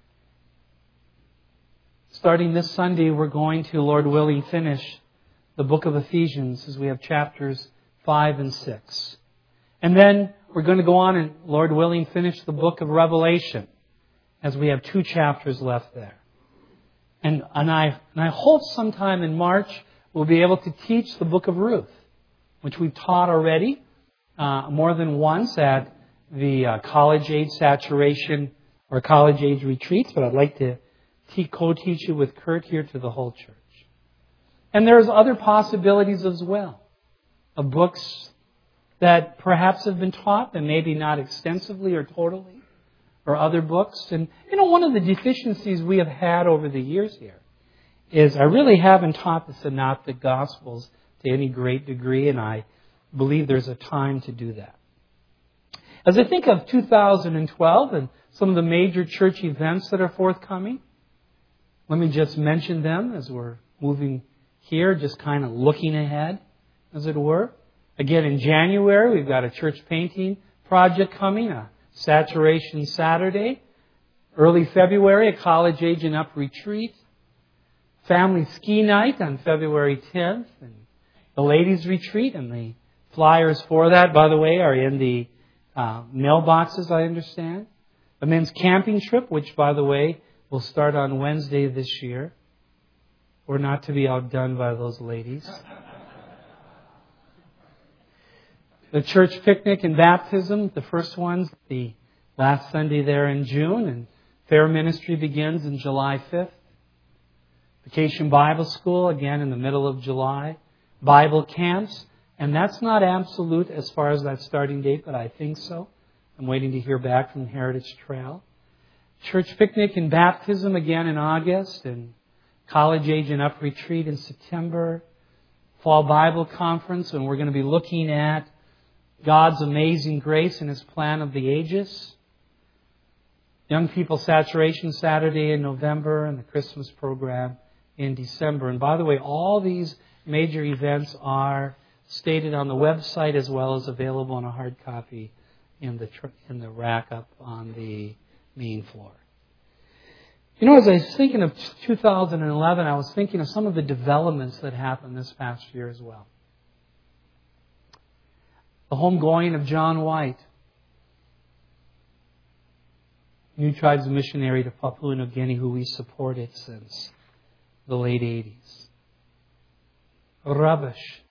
[SPEAKER 2] starting this Sunday, we're going to, Lord willing, finish the book of Ephesians as we have chapters 5 and 6. And then we're going to go on and, Lord willing, finish the book of Revelation as we have 2 chapters left there. And I hope sometime in March we'll be able to teach the book of Ruth, which we've taught already more than once at the college-age saturation or college-age retreats, but I'd like to co-teach it with Kurt here to the whole church. And there's other possibilities as well of books that perhaps have been taught, but maybe not extensively or totally, or other books. And, one of the deficiencies we have had over the years here is I really haven't taught the Synoptic Gospels to any great degree, and I believe there's a time to do that. As I think of 2012 and some of the major church events that are forthcoming, let me just mention them as we're moving here, just kind of looking ahead, as it were. Again, in January, we've got a church painting project coming, a Saturation Saturday. Early February, a college age and up retreat. Family ski night on February 10th. And the ladies' retreat, and the flyers for that, by the way, are in the mailboxes, I understand. A men's camping trip, which, by the way, will start on Wednesday this year. We're not to be outdone by those ladies. The church picnic and baptism, the first ones, the last Sunday there in June, and fair ministry begins in July 5th. Vacation Bible School, again in the middle of July. Bible camps, and that's not absolute as far as that starting date, but I think so. I'm waiting to hear back from the Heritage Trail. Church picnic and baptism again in August, and college age and up retreat in September. Fall Bible Conference, and we're going to be looking at God's amazing grace and His plan of the ages. Young People Saturation Saturday in November, and the Christmas program in December. And by the way, all these major events are stated on the website as well as available in a hard copy in the rack up on the main floor. As I was thinking of 2011, I was thinking of some of the developments that happened this past year as well. The homegoing of John White, New Tribes missionary to Papua New Guinea, who we supported since the late 80s. Rubbish.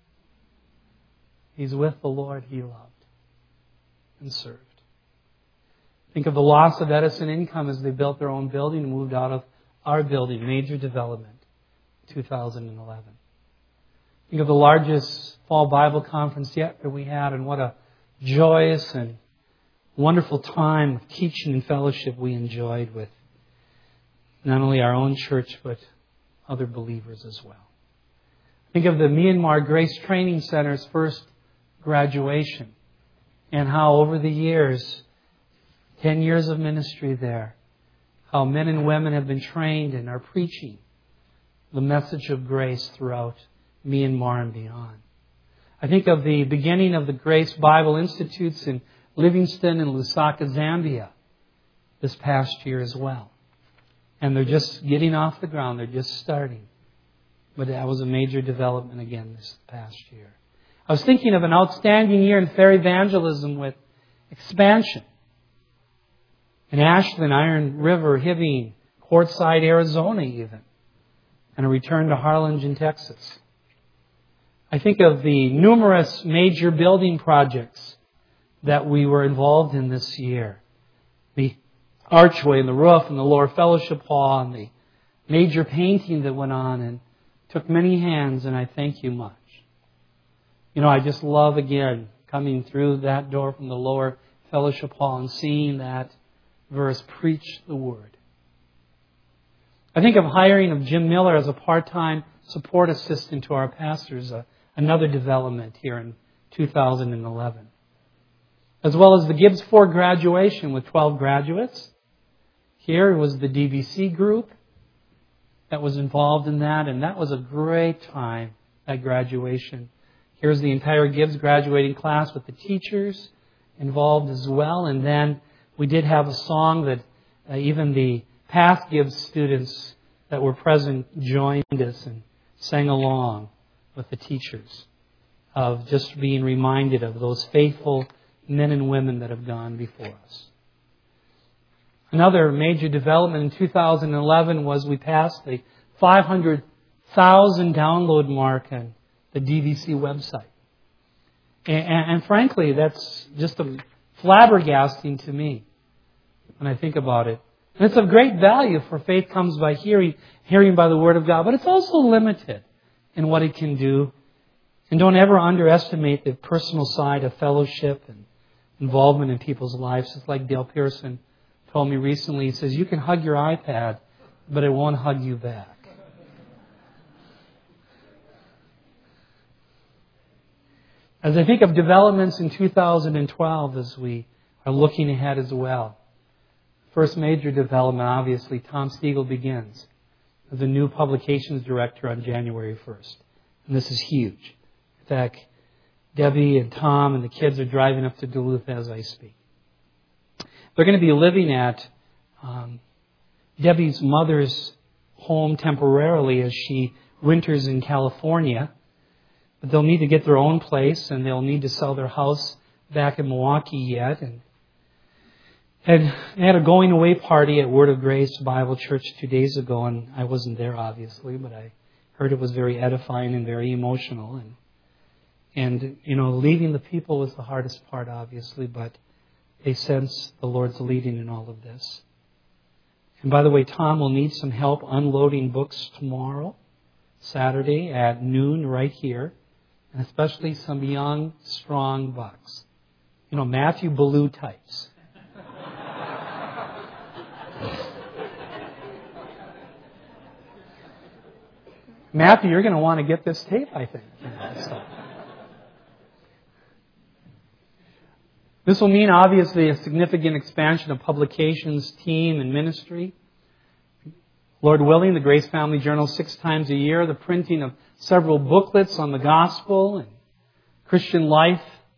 [SPEAKER 2] He's with the Lord he loved and served. Think of the loss of Edison Income as they built their own building and moved out of our building. Major development, 2011. Think of the largest fall Bible conference yet that we had, and what a joyous and wonderful time of teaching and fellowship we enjoyed with not only our own church, but other believers as well. Think of the Myanmar Grace Training Center's first graduation, and how over the years, 10 years of ministry there, how men and women have been trained and are preaching the message of grace throughout Myanmar and beyond. I think of the beginning of the Grace Bible Institutes in Livingston and Lusaka, Zambia, this past year as well. And they're just getting off the ground. They're just starting. But that was a major development again this past year. I was thinking of an outstanding year in fair evangelism with expansion. In Ashland, Iron River, Hibbing, Quartzsite, Arizona even. And a return to Harlingen, Texas. I think of the numerous major building projects that we were involved in this year. The archway and the roof and the lower fellowship hall and the major painting that went on and took many hands, and I thank you much. I just love, again, coming through that door from the lower fellowship hall and seeing that verse, preach the word. I think of hiring of Jim Miller as a part-time support assistant to our pastors, another development here in 2011. As well as the Gibbs 4 graduation with 12 graduates. Here was the DVC group that was involved in that, and that was a great time at graduation. Here's the entire Gibbs graduating class with the teachers involved as well. And then we did have a song that even the past Gibbs students that were present joined us and sang along with the teachers, of just being reminded of those faithful men and women that have gone before us. Another major development in 2011 was we passed the 500,000 download mark on the DVC website. And frankly, that's just flabbergasting to me when I think about it. And it's of great value, for faith comes by hearing by the Word of God. But it's also limited in what it can do. And don't ever underestimate the personal side of fellowship and involvement in people's lives. It's like Dale Pearson told me recently. He says, you can hug your iPad, but it won't hug you back. As I think of developments in 2012 as we are looking ahead as well, first major development, obviously, Tom Stiegel begins as a new publications director on January 1st. And this is huge. In fact, Debbie and Tom and the kids are driving up to Duluth as I speak. They're going to be living at Debbie's mother's home temporarily as she winters in California. But they'll need to get their own place, and they'll need to sell their house back in Milwaukee yet. And they had a going away party at Word of Grace Bible Church 2 days ago, and I wasn't there obviously, but I heard it was very edifying and very emotional. And leaving the people was the hardest part, obviously, but they sense the Lord's leading in all of this. And by the way, Tom will need some help unloading books tomorrow, Saturday at noon right here. And especially some young, strong bucks. Matthew Ballou types. Matthew, you're going to want to get this tape, I think. This will mean, obviously, a significant expansion of publications, team, and ministry. Lord willing, the Grace Family Journal 6 times a year, the printing of several booklets on the gospel and Christian life,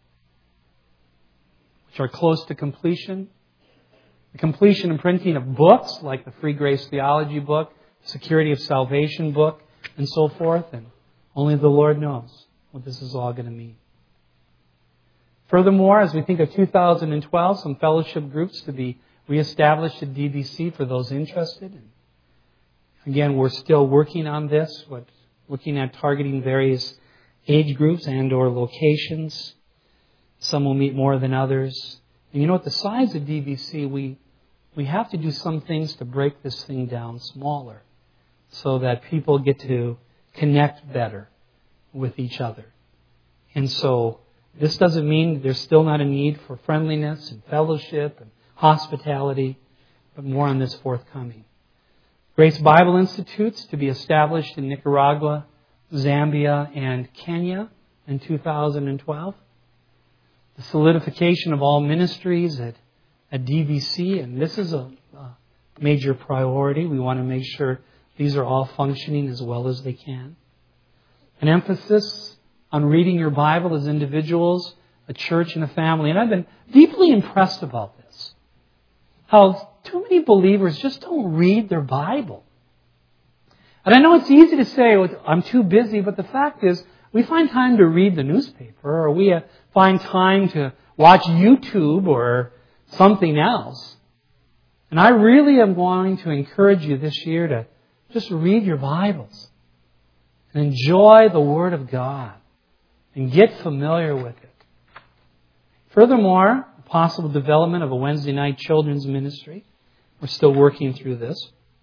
[SPEAKER 2] which are close to completion. The completion and printing of books, like the Free Grace Theology book, Security of Salvation book, and so forth. And only the Lord knows what this is all going to mean. Furthermore, as we think of 2012, some fellowship groups to be reestablished at DVC for those interested. Again, we're still working on this, looking at targeting various age groups and or locations. Some will meet more than others. And at the size of DVC, we have to do some things to break this thing down smaller so that people get to connect better with each other. And so this doesn't mean there's still not a need for friendliness and fellowship and hospitality, but more on this forthcoming. Grace Bible Institutes to be established in Nicaragua, Zambia, and Kenya in 2012. The solidification of all ministries at DVC, and this is a major priority. We want to make sure these are all functioning as well as they can. An emphasis on reading your Bible as individuals, a church, and a family. And I've been deeply impressed about this. How too many believers just don't read their Bible. And I know it's easy to say, I'm too busy, but the fact is, we find time to read the newspaper, or we find time to watch YouTube or something else. And I really am wanting to encourage you this year to just read your Bibles and enjoy the Word of God and get familiar with it. Furthermore, possible development of a Wednesday night children's ministry. We're still working through this.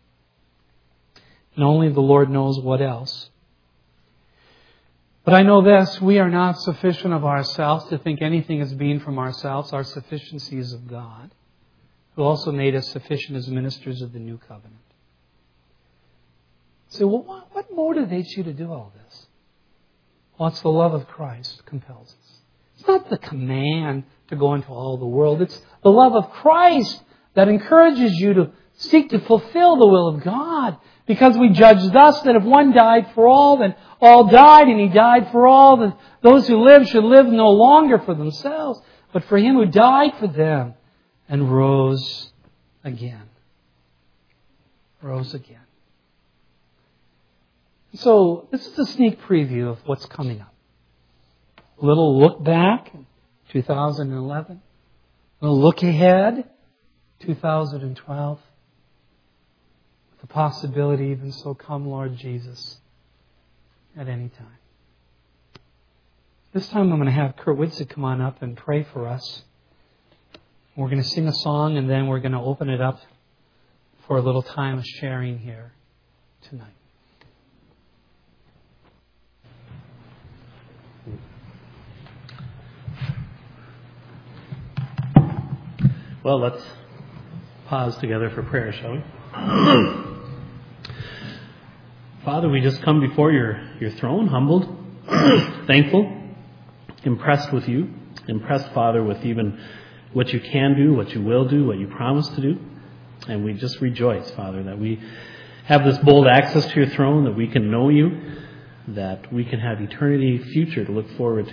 [SPEAKER 2] And only the Lord knows what else. But I know this, we are not sufficient of ourselves to think anything as being from ourselves. Our sufficiency is of God, who also made us sufficient as ministers of the new covenant. So what motivates you to do all this? Well, it's the love of Christ compels us. It's not the command to go into all the world. It's the love of Christ that encourages you to seek to fulfill the will of God. Because we judge thus that if one died for all, then all died, and He died for all. That those who live should live no longer for themselves, but for Him who died for them and rose again. Rose again. So this is a sneak preview of what's coming up. A little look back, 2011. A little look ahead, 2012. The possibility even so, come Lord Jesus, at any time. This time I'm going to have Kurt Widzik come on up and pray for us. We're going to sing a song, and then we're going to open it up for a little time of sharing here tonight.
[SPEAKER 3] Well, let's pause together for prayer, shall we? Father, we just come before your throne, humbled, thankful, impressed with you, impressed, Father, with even what you can do, what you will do, what you promise to do. And we just rejoice, Father, that we have this bold access to your throne, that we can know you, that we can have eternity future to look forward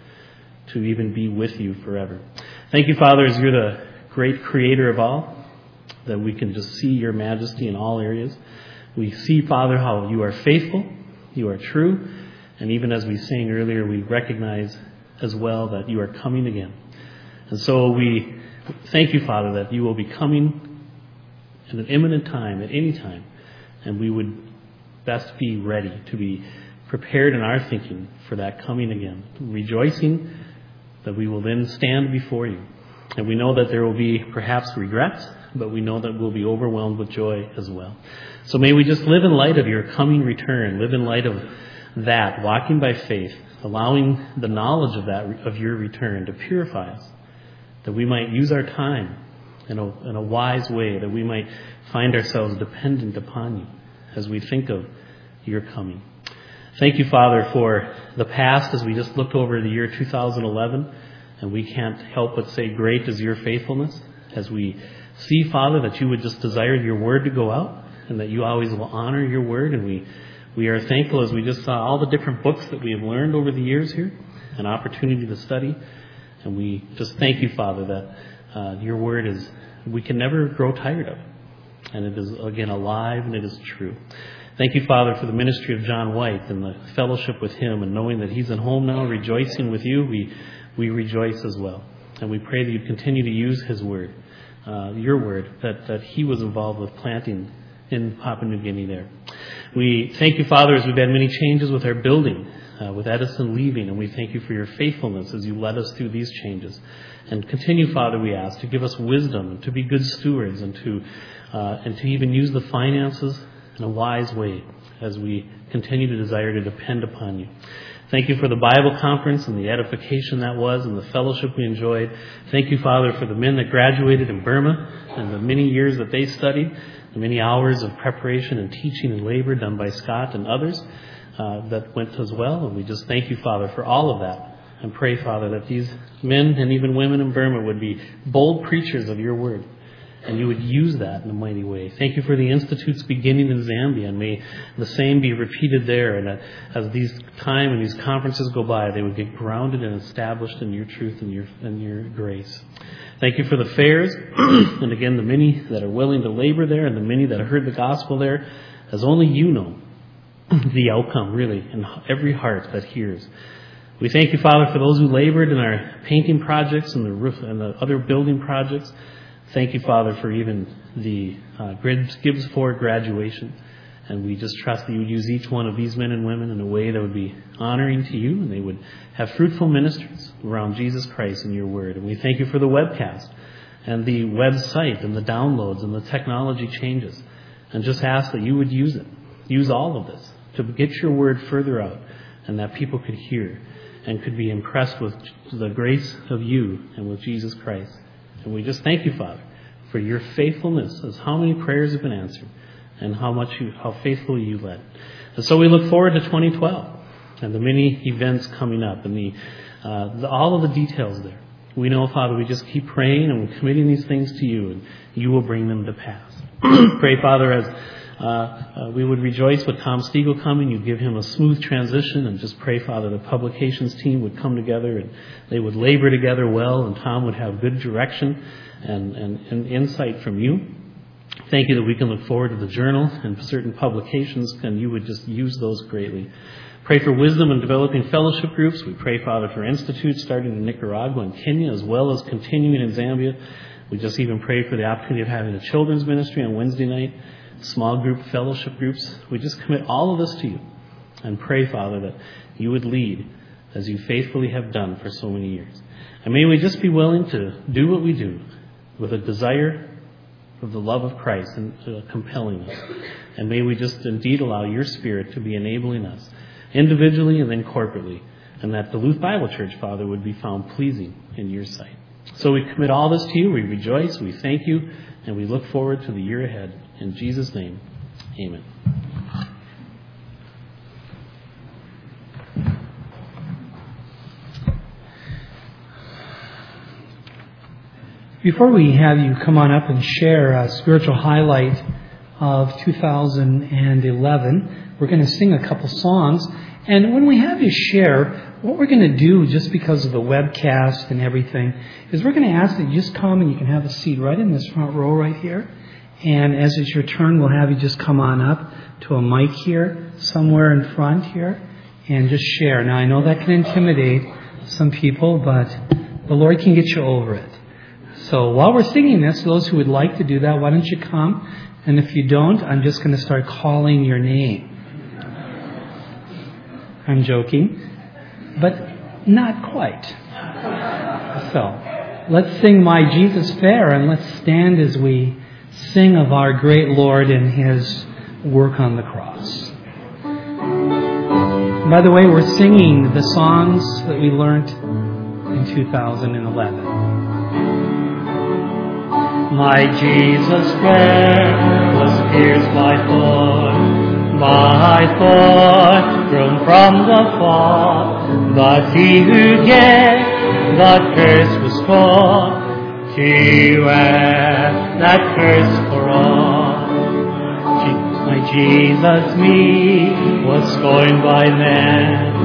[SPEAKER 3] to even be with you forever. Thank you, Father, as you're the great creator of all, that we can just see your majesty in all areas. We see, Father, how you are faithful, you are true, and even as we sang earlier, we recognize as well that you are coming again. And so we thank you, Father, that you will be coming at an imminent time, at any time, and we would best be ready to be prepared in our thinking for that coming again, rejoicing that we will then stand before you. And we know that there will be perhaps regrets, but we know that we'll be overwhelmed with joy as well. So may we just live in light of your coming return, live in light of that, walking by faith, allowing the knowledge of your return to purify us, that we might use our time in a wise way, that we might find ourselves dependent upon you as we think of your coming. Thank you, Father, for the past as we just looked over the year 2011, and we can't help but say great is your faithfulness as we see, Father, that you would just desire your word to go out and that you always will honor your word. And we are thankful as we just saw all the different books that we have learned over the years here, an opportunity to study. And we just thank you, Father, that your word is, we can never grow tired of it. And it is, again, alive and it is true. Thank you, Father, for the ministry of John White and the fellowship with him, and knowing that he's at home now rejoicing with you, we rejoice as well. And we pray that you continue to use his word, your word, that he was involved with planting in Papua New Guinea there. We thank you, Father, as we've had many changes with our building, with Edison leaving, and we thank you for your faithfulness as you led us through these changes. And continue, Father, we ask, to give us wisdom, to be good stewards, and to even use the finances in a wise way as we continue to desire to depend upon you. Thank you for the Bible conference and the edification that was and the fellowship we enjoyed. Thank you, Father, for the men that graduated in Burma and the many years that they studied, the many hours of preparation and teaching and labor done by Scott and others that went as well. And we just thank you, Father, for all of that. And pray, Father, that these men and even women in Burma would be bold preachers of your word. And you would use that in a mighty way. Thank you for the institutes beginning in Zambia, and may the same be repeated there. And that as these time and these conferences go by, they would get grounded and established in your truth and your grace. Thank you for the fairs, and again, the many that are willing to labor there, and the many that have heard the gospel there, as only you know the outcome, really, in every heart that hears. We thank you, Father, for those who labored in our painting projects and the roof and the other building projects. Thank you, Father, for even the Gibbs Ford graduation. And we just trust that you would use each one of these men and women in a way that would be honoring to you, and they would have fruitful ministries around Jesus Christ and your word. And we thank you for the webcast and the website and the downloads and the technology changes. And just ask that you would use it, use all of this to get your word further out, and that people could hear and could be impressed with the grace of you and with Jesus Christ. And we just thank you, Father, for your faithfulness as how many prayers have been answered. and how faithfully you led. And so we look forward to 2012 and the many events coming up and all of the details there. We know, Father, we just keep praying and we're committing these things to you, and you will bring them to pass. Pray, Father, as we would rejoice with Tom Stiegel coming, you'd give him a smooth transition, and just pray, Father, the publications team would come together and they would labor together well, and Tom would have good direction and insight from you. Thank you that we can look forward to the journal and certain publications, and you would just use those greatly. Pray for wisdom in developing fellowship groups. We pray, Father, for institutes starting in Nicaragua and Kenya, as well as continuing in Zambia. We just even pray for the opportunity of having a children's ministry on Wednesday night, small group fellowship groups. We just commit all of this to you and pray, Father, that you would lead as you faithfully have done for so many years. And may we just be willing to do what we do with a desire of the love of Christ and compelling us. And may we just indeed allow your Spirit to be enabling us individually and then corporately, and that Duluth Bible Church, Father, would be found pleasing in your sight. So we commit all this to you. We rejoice, we thank you, and we look forward to the year ahead. In Jesus' name, amen.
[SPEAKER 2] Before we have you come on up and share a spiritual highlight of 2011, we're going to sing a couple songs. And when we have you share, what we're going to do, just because of the webcast and everything, is we're going to ask that you just come and you can have a seat right in this front row right here. And as it's your turn, we'll have you just come on up to a mic here, somewhere in front here, and just share. Now, I know that can intimidate some people, but the Lord can get you over it. So while we're singing this, those who would like to do that, why don't you come? And if you don't, I'm just going to start calling your name. I'm joking, but not quite. So let's sing My Jesus Fair, and let's stand as we sing of our great Lord and His work on the cross. By the way, we're singing the songs that we learned in 2011. My Jesus Fair was pierced by thorn, thrown from the fall, but He who gave the curse was torn, to wear that curse for all. My Jesus me was scorned by men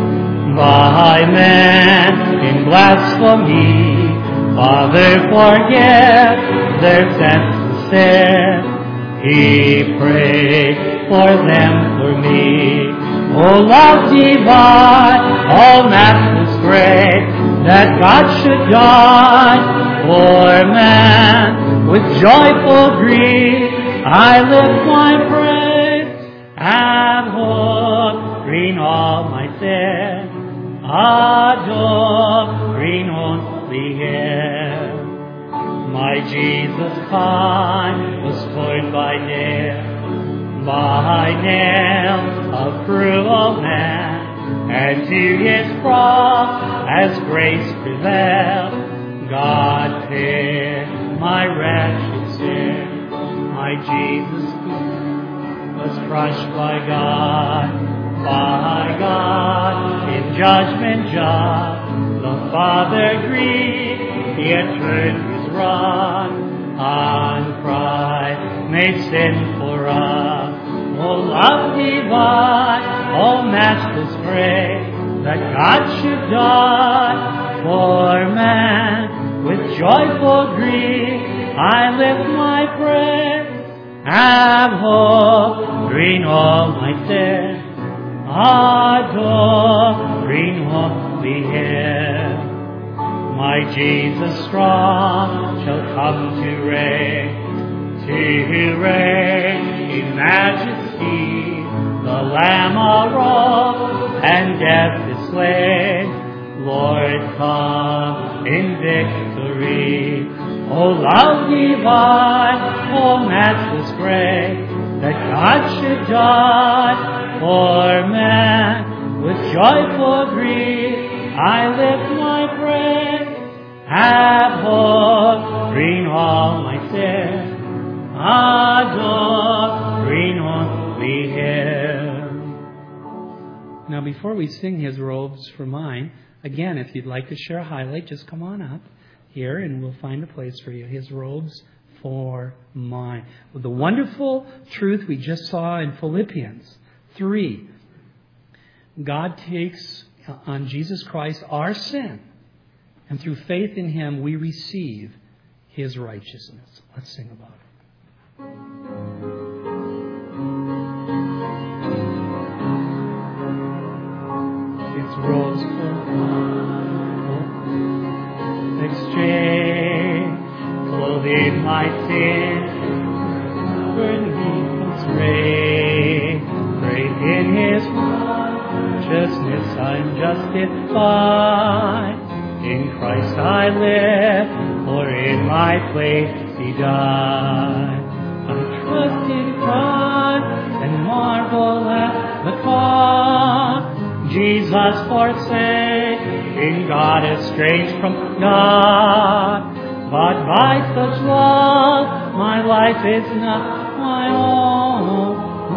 [SPEAKER 2] in blasphemy. Father, forgive their senseless sin. He prayed for them, for me. O love divine, all matchless great, that God should die for man. With joyful grief, I lift my praise, and honoring all my sin, adoring only Him. My Jesus kind was torn by nail of cruel man, and to His cross as grace prevailed, God paid my wretched sin. My Jesus was crushed by God, in judgment just. The Father grieved, He had turned His rod on Christ, made sin for us. O love divine, O matchless grace, that God should die for man. With joyful grief, I lift my praise, abhorring all my sin, adoring only Him. My Jesus strong shall come to reign in majesty. The Lamb arose and death is slain. Lord, come in victory. O love divine, O matchless grace, that God should die for man. With joyful grief, I lift my praise, abhorring all my sin, adoring before we sing His Robes for Mine, again, if you'd like to share a highlight, just come on up here and we'll find a place for you. His Robes for Mine. Well, the wonderful truth we just saw in Philippians 3. God takes on Jesus Christ our sin, and through faith in Him we receive His righteousness. Let's sing about it. His robes for mine, exchange, clothing my sin, beneath His grace, great in His righteousness I'm justified. In Christ I live, for in my place He died. I trust in Christ and marvel at the cross. Jesus forsaken, God estranged from God. But by such love, my life is not my own.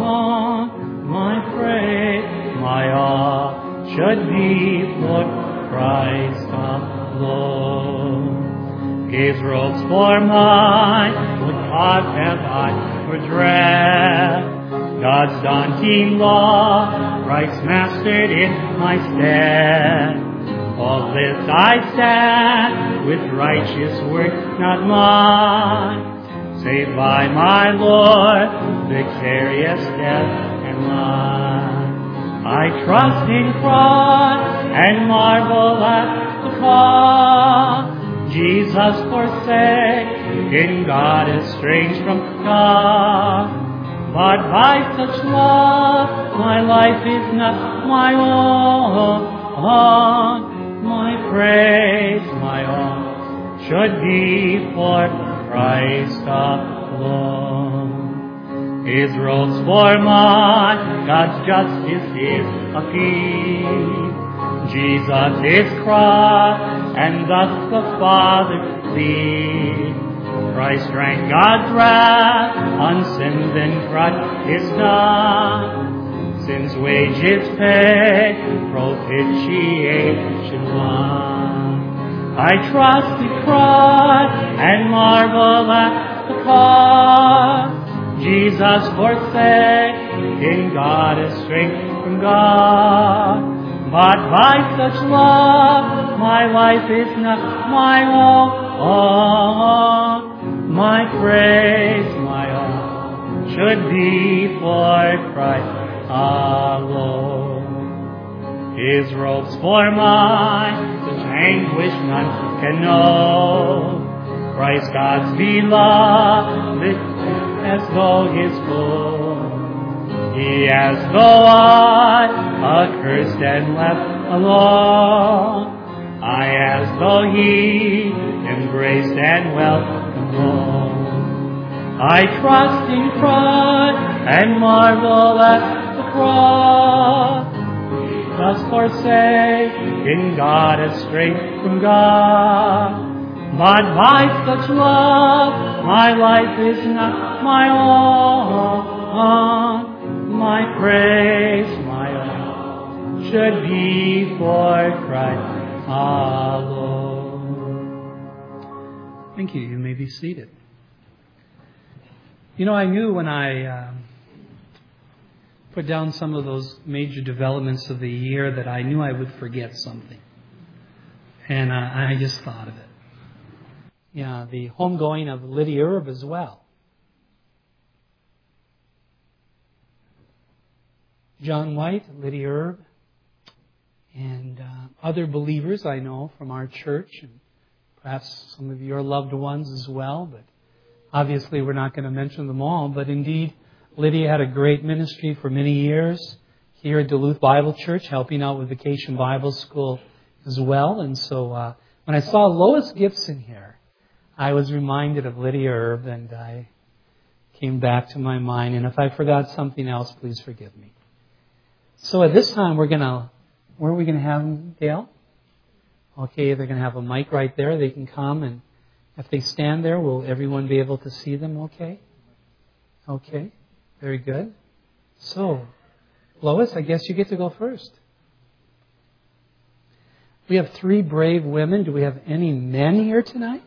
[SPEAKER 2] My praise, my all should be for Christ alone. His robes for mine, what cause have I for dread? God's daunting law, Christ mastered in my stead. All this I stand, with righteous works not mine, saved by my Lord, victorious death and life. I trust in Christ and marvel at the cross. Jesus forsaken, God estranged from God. But by such love, my life is not my own. My praise, my all, should be for Christ alone. His robes for mine, God's justice is appeased. Jesus is cross, and thus the Father pleased. Christ drank God's wrath on sins and Christ is done. Sin's wages paid, propitiation won. I trust in Christ and marvel at the cross. Jesus forsaken, God estranged from God. But by such love, my life is not my own. My praise, my all, should be for Christ alone. His robes for mine, such anguish none can know. Christ God's beloved, as though His foe. He as though I, accursed and left alone. I as though He, embraced and welcomed home. I trust in Christ and marvel at the cross. Thus forsaken, God estranged from God. But by such love, my life is not my own. My praise, my all, should be for Christ alone. Thank you. You may be seated. You know, I knew when I put down some of those major developments of the year that I knew I would forget something. And I just thought of it. Yeah, the homegoing of Lydia Erb as well. John White, Lydia Erb, and other believers I know from our church, and perhaps some of your loved ones as well, but obviously we're not going to mention them all. But indeed, Lydia had a great ministry for many years here at Duluth Bible Church, helping out with Vacation Bible School as well. And so when I saw Lois Gibson here, I was reminded of Lydia Erb, and I came back to my mind. And if I forgot something else, please forgive me. So at this time, where are we going to have them, Dale? Okay, they're going to have a mic right there. They can come, and if they stand there, will everyone be able to see them okay? Okay, very good. So, Lois, I guess you get to go first. We have 3 brave women. Do we have any men here tonight?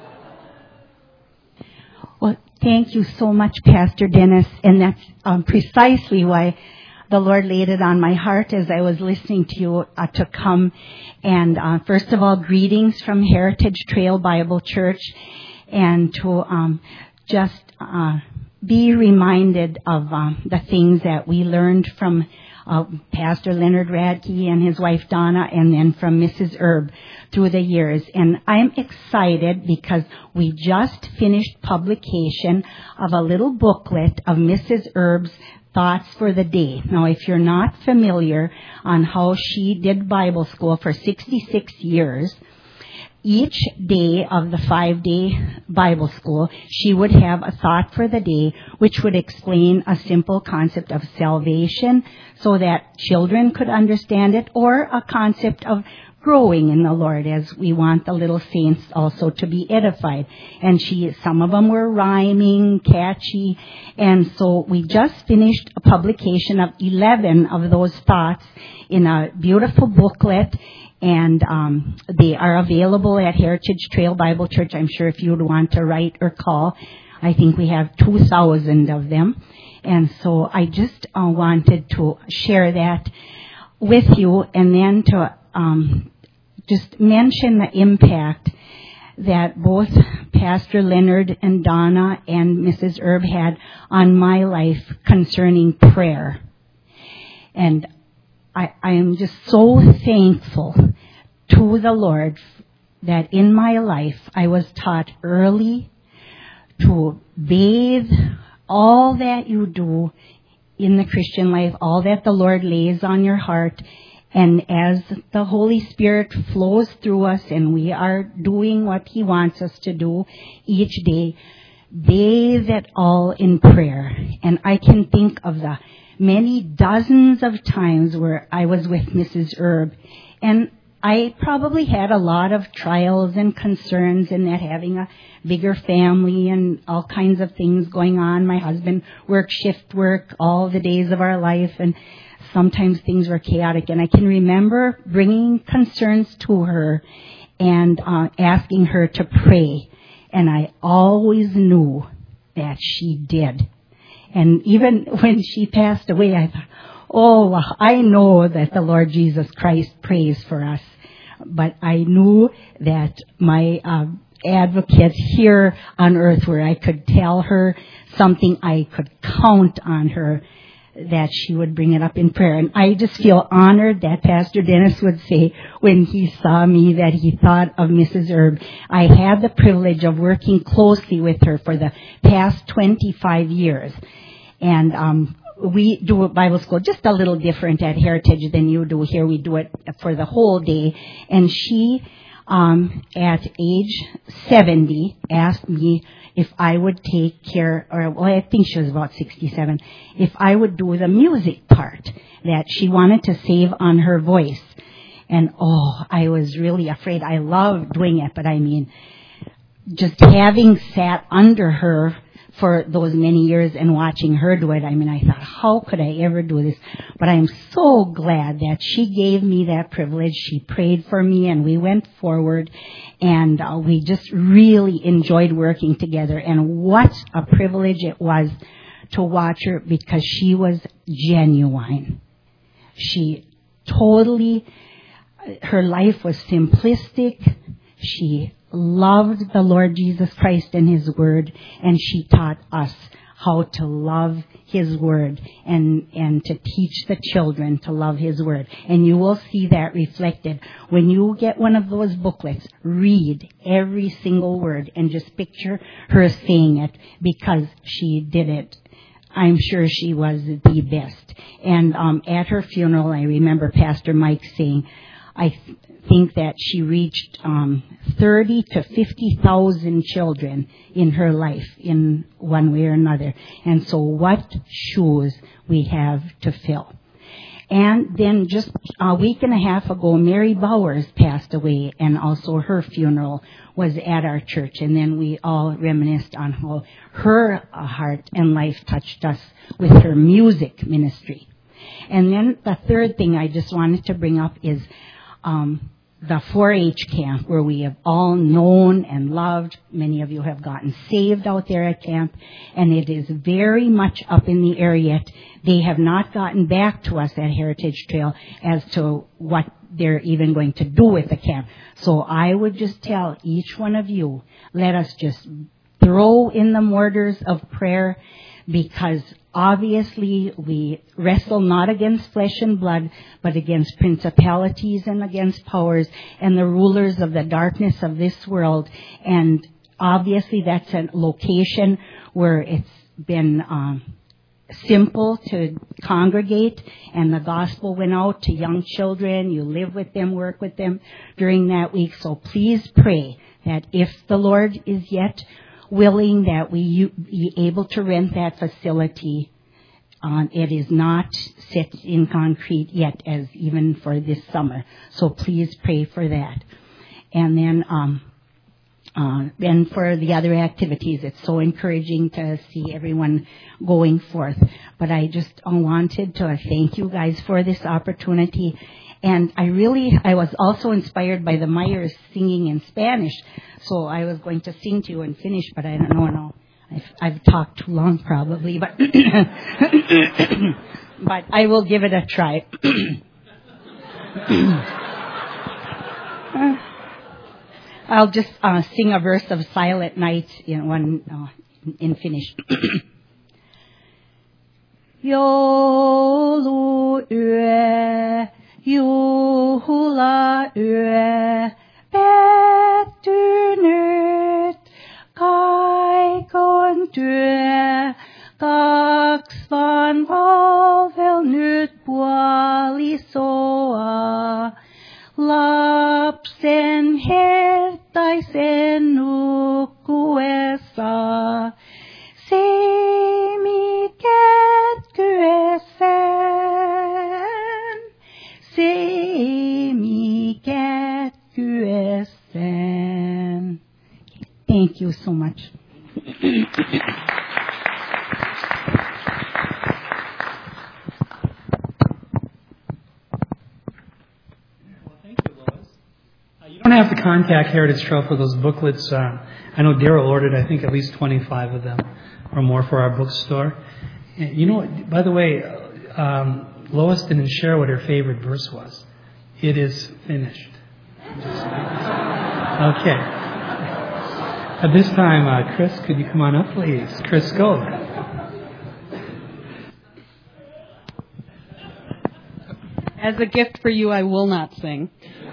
[SPEAKER 4] Well, thank you so much, Pastor Dennis. And that's precisely why the Lord laid it on my heart as I was listening to you to come. And first of all, greetings from Heritage Trail Bible Church. And to just be reminded of the things that we learned from Pastor Leonard Radke and his wife Donna, and then from Mrs. Erb through the years. And I'm excited because we just finished publication of a little booklet of Mrs. Erb's thoughts for the day. Now, if you're not familiar on how she did Bible school for 66 years, each day of the 5-day Bible school, she would have a thought for the day which would explain a simple concept of salvation so that children could understand it, or a concept of growing in the Lord, as we want the little saints also to be edified. And some of them were rhyming, catchy, and so we just finished a publication of 11 of those thoughts in a beautiful booklet. And they are available at Heritage Trail Bible Church. I'm sure if you would want to write or call, I think we have 2,000 of them. And so I just wanted to share that with you, and then to just mention the impact that both Pastor Leonard and Donna and Mrs. Erb had on my life concerning prayer. And I am just so thankful to the Lord that in my life I was taught early to bathe all that you do in the Christian life, all that the Lord lays on your heart. And as the Holy Spirit flows through us and we are doing what He wants us to do each day, bathe it all in prayer. And I can think of the many dozens of times where I was with Mrs. Erb, and I probably had a lot of trials and concerns in that, having a bigger family and all kinds of things going on. My husband worked shift work all the days of our life, and sometimes things were chaotic. And I can remember bringing concerns to her and asking her to pray, and I always knew that she did. And even when she passed away, I thought, oh, I know that the Lord Jesus Christ prays for us. But I knew that my advocate here on earth, where I could tell her something, I could count on her, that she would bring it up in prayer. And I just feel honored that Pastor Dennis would say when he saw me that he thought of Mrs. Erb. I had the privilege of working closely with her for the past 25 years. And we do a Bible school just a little different at Heritage than you do here. We do it for the whole day. And she, at age 70, asked me if I would take care, I think she was about 67, if I would do the music part that she wanted to save on her voice. And I was really afraid. I loved doing it, but I mean, just having sat under her for those many years and watching her do it, I mean, I thought, how could I ever do this? But I'm so glad that she gave me that privilege. She prayed for me, and we went forward, and we just really enjoyed working together. And what a privilege it was to watch her, because she was genuine. She totally, her life was simplistic. She loved the Lord Jesus Christ and His Word, and she taught us how to love His Word and to teach the children to love His Word. And you will see that reflected. When you get one of those booklets, read every single word and just picture her saying it, because she did it. I'm sure she was the best. And at her funeral, I remember Pastor Mike saying, I think that she reached 30 to 50,000 children in her life in one way or another. And so what shoes we have to fill. And then just a week and a half ago, Mary Bowers passed away, and also her funeral was at our church. And then we all reminisced on how her heart and life touched us with her music ministry. And then the third thing I just wanted to bring up is the 4-H camp where we have all known and loved. Many of you have gotten saved out there at camp, and it is very much up in the air yet. They have not gotten back to us at Heritage Trail as to what they're even going to do with the camp. So I would just tell each one of you, let us just throw in the mortars of prayer, because obviously we wrestle not against flesh and blood, but against principalities and against powers and the rulers of the darkness of this world. And obviously that's a location where it's been simple to congregate, and the gospel went out to young children. You live with them, work with them during that week. So please pray that if the Lord is yet willing, that we be able to rent that facility. It is not set in concrete yet, as even for this summer. So please pray for that. And then for the other activities, it's so encouraging to see everyone going forth. But I just wanted to thank you guys for this opportunity. And I was also inspired by the Myers singing in Spanish. So I was going to sing to you and finish, but I don't know now. I've talked too long probably, but but I will give it a try. I'll just sing a verse of Silent Night in Finnish. Jouluyö, juhlayö, pettynyt, kaikon työ, kaksvan valvelnyt puolisoa. Lapsen hertaisen nukkuessa, seimi kätkyessään. Thank you so much.
[SPEAKER 2] You don't have to contact Heritage Trail for those booklets. I know Daryl ordered, I think, at least 25 of them or more for our bookstore. And you know, by the way, Lois didn't share what her favorite verse was. It is finished. Okay. At this time, Chris, could you come on up, please? Chris, go.
[SPEAKER 5] As a gift for you, I will not sing.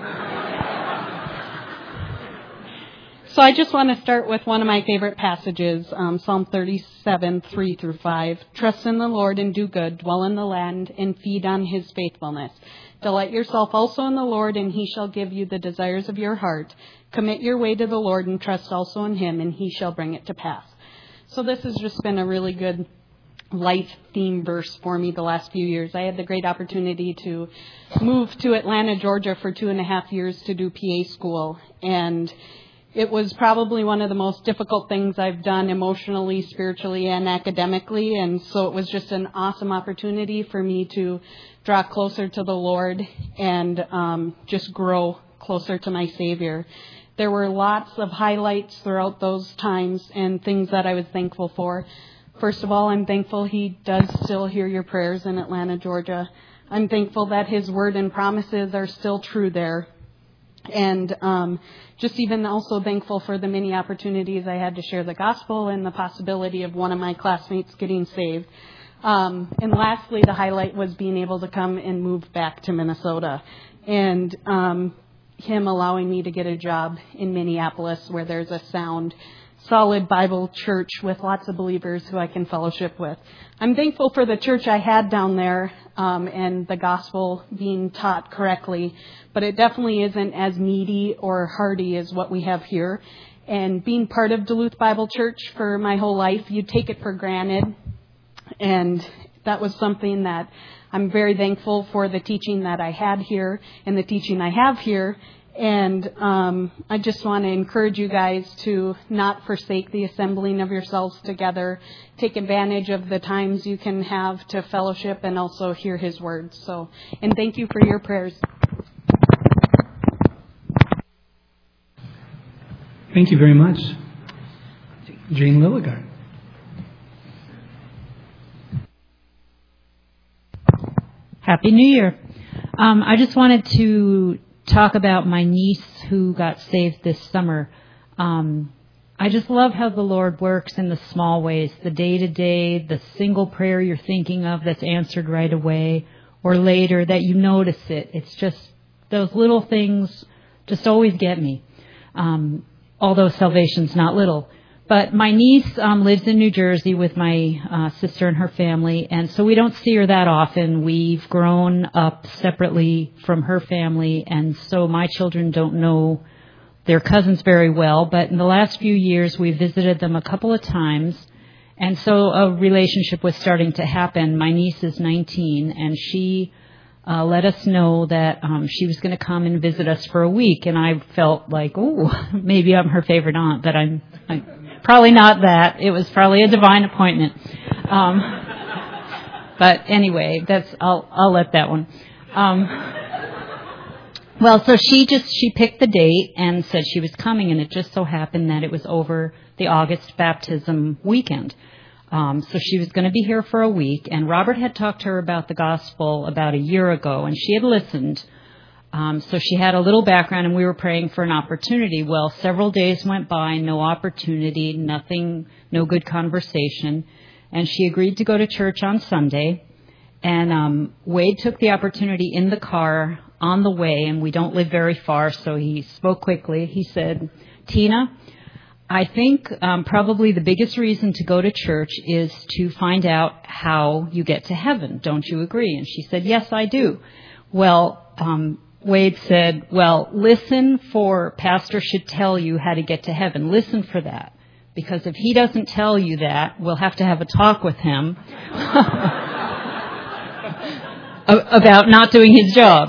[SPEAKER 5] So I just want to start with one of my favorite passages, Psalm 37, 3 through 5. Trust in the Lord and do good, dwell in the land and feed on his faithfulness. Delight yourself also in the Lord, and he shall give you the desires of your heart. Commit your way to the Lord and trust also in him, and he shall bring it to pass. So this has just been a really good life theme verse for me the last few years. I had the great opportunity to move to Atlanta, Georgia for 2.5 years to do PA school, and it was probably one of the most difficult things I've done emotionally, spiritually, and academically. And so it was just an awesome opportunity for me to draw closer to the Lord and just grow closer to my Savior. There were lots of highlights throughout those times and things that I was thankful for. First of all, I'm thankful he does still hear your prayers in Atlanta, Georgia. I'm thankful that his word and promises are still true there. And just even also thankful for the many opportunities I had to share the gospel and the possibility of one of my classmates getting saved. And lastly, the highlight was being able to come and move back to Minnesota, and him allowing me to get a job in Minneapolis where there's a sound, solid Bible church with lots of believers who I can fellowship with. I'm thankful for the church I had down there and the gospel being taught correctly, but it definitely isn't as meaty or hearty as what we have here. And being part of Duluth Bible Church for my whole life, you take it for granted. And that was something that I'm very thankful for, the teaching that I had here and the teaching I have here. And I just want to encourage you guys to not forsake the assembling of yourselves together. Take advantage of the times you can have to fellowship and also hear his words. And thank you for your prayers.
[SPEAKER 2] Thank you very much. Jane Lilligard.
[SPEAKER 6] Happy New Year. I just wanted to talk about my niece who got saved this summer. I just love how the Lord works in the small ways, the day-to-day, the single prayer you're thinking of that's answered right away or later that you notice it. It's just those little things just always get me, although salvation's not little. But my niece lives in New Jersey with my sister and her family, and so we don't see her that often. We've grown up separately from her family, and so my children don't know their cousins very well. But in the last few years, we visited them a couple of times, and so a relationship was starting to happen. My niece is 19, and she let us know that she was going to come and visit us for a week, and I felt like, oh, maybe I'm her favorite aunt, but I'm probably not that. It was probably a divine appointment. But anyway, I'll let that one. Well, so she picked the date and said she was coming, and it just so happened that it was over the August baptism weekend. So she was going to be here for a week, and Robert had talked to her about the gospel about a year ago, and she had listened. So she had a little background, and we were praying for an opportunity. Well, several days went by, no opportunity, nothing, no good conversation, and she agreed to go to church on Sunday. And Wade took the opportunity in the car on the way, and we don't live very far, so he spoke quickly. He said, "Tina, I think probably the biggest reason to go to church is to find out how you get to heaven. Don't you agree?" And she said, "Yes, I do." Well, Wade said, "Well, listen for Pastor should tell you how to get to heaven. Listen for that. Because if he doesn't tell you that, we'll have to have a talk with him about not doing his job."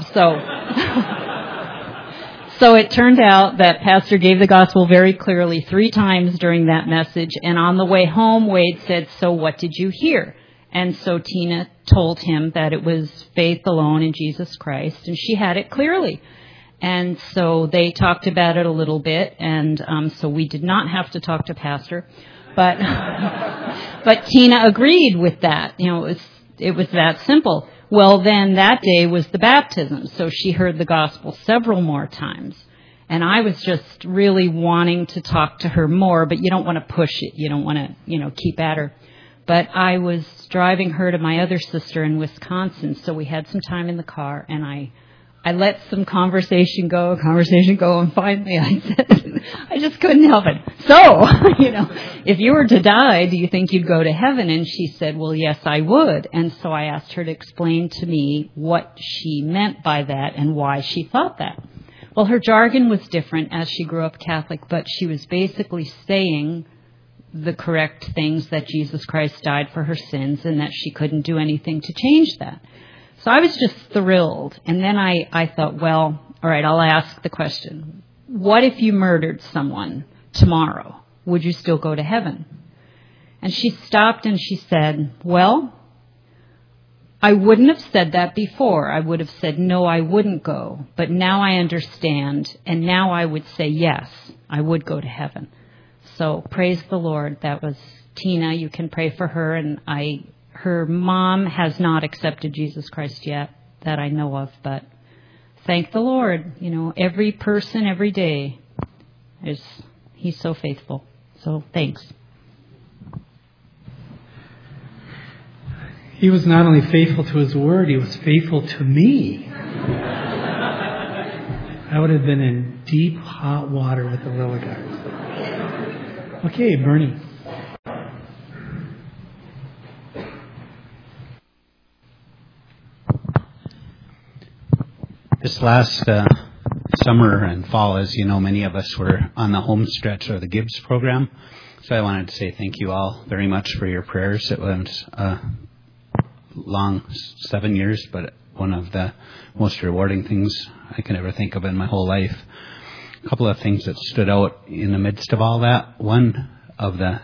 [SPEAKER 6] So it turned out that Pastor gave the gospel very clearly 3 times during that message. And on the way home, Wade said, "So what did you hear?" And so Tina told him that it was faith alone in Jesus Christ, and she had it clearly. And so they talked about it a little bit, and so we did not have to talk to Pastor. But but Tina agreed with that. You know, it was that simple. Well, then that day was the baptism, so she heard the gospel several more times. And I was just really wanting to talk to her more, but you don't want to push it. You don't want to, keep at her. But I was driving her to my other sister in Wisconsin, so we had some time in the car, and I let some conversation go, and finally I said, I just couldn't help it. "So, if you were to die, do you think you'd go to heaven?" And she said, "Well, yes, I would." And so I asked her to explain to me what she meant by that and why she thought that. Well, her jargon was different as she grew up Catholic, but she was basically saying the correct things, that Jesus Christ died for her sins and that she couldn't do anything to change that. So I was just thrilled. And then I thought, well, all right, I'll ask the question. What if you murdered someone tomorrow? Would you still go to heaven? And she stopped and she said, "Well, I wouldn't have said that before. I would have said, no, I wouldn't go. But now I understand. And now I would say, yes, I would go to heaven." So praise the Lord. That was Tina. You can pray for her. And her mom has not accepted Jesus Christ yet that I know of. But thank the Lord. Every person, every day, he's so faithful. So thanks.
[SPEAKER 2] He was not only faithful to his word, he was faithful to me. I would have been in deep, hot water with the Lilligards. Okay, Bernie.
[SPEAKER 7] This last summer and fall, as you know, many of us were on the home stretch of the Gibbs program. So I wanted to say thank you all very much for your prayers. It was a long 7 years, but one of the most rewarding things I can ever think of in my whole life. A couple of things that stood out in the midst of all that. One of the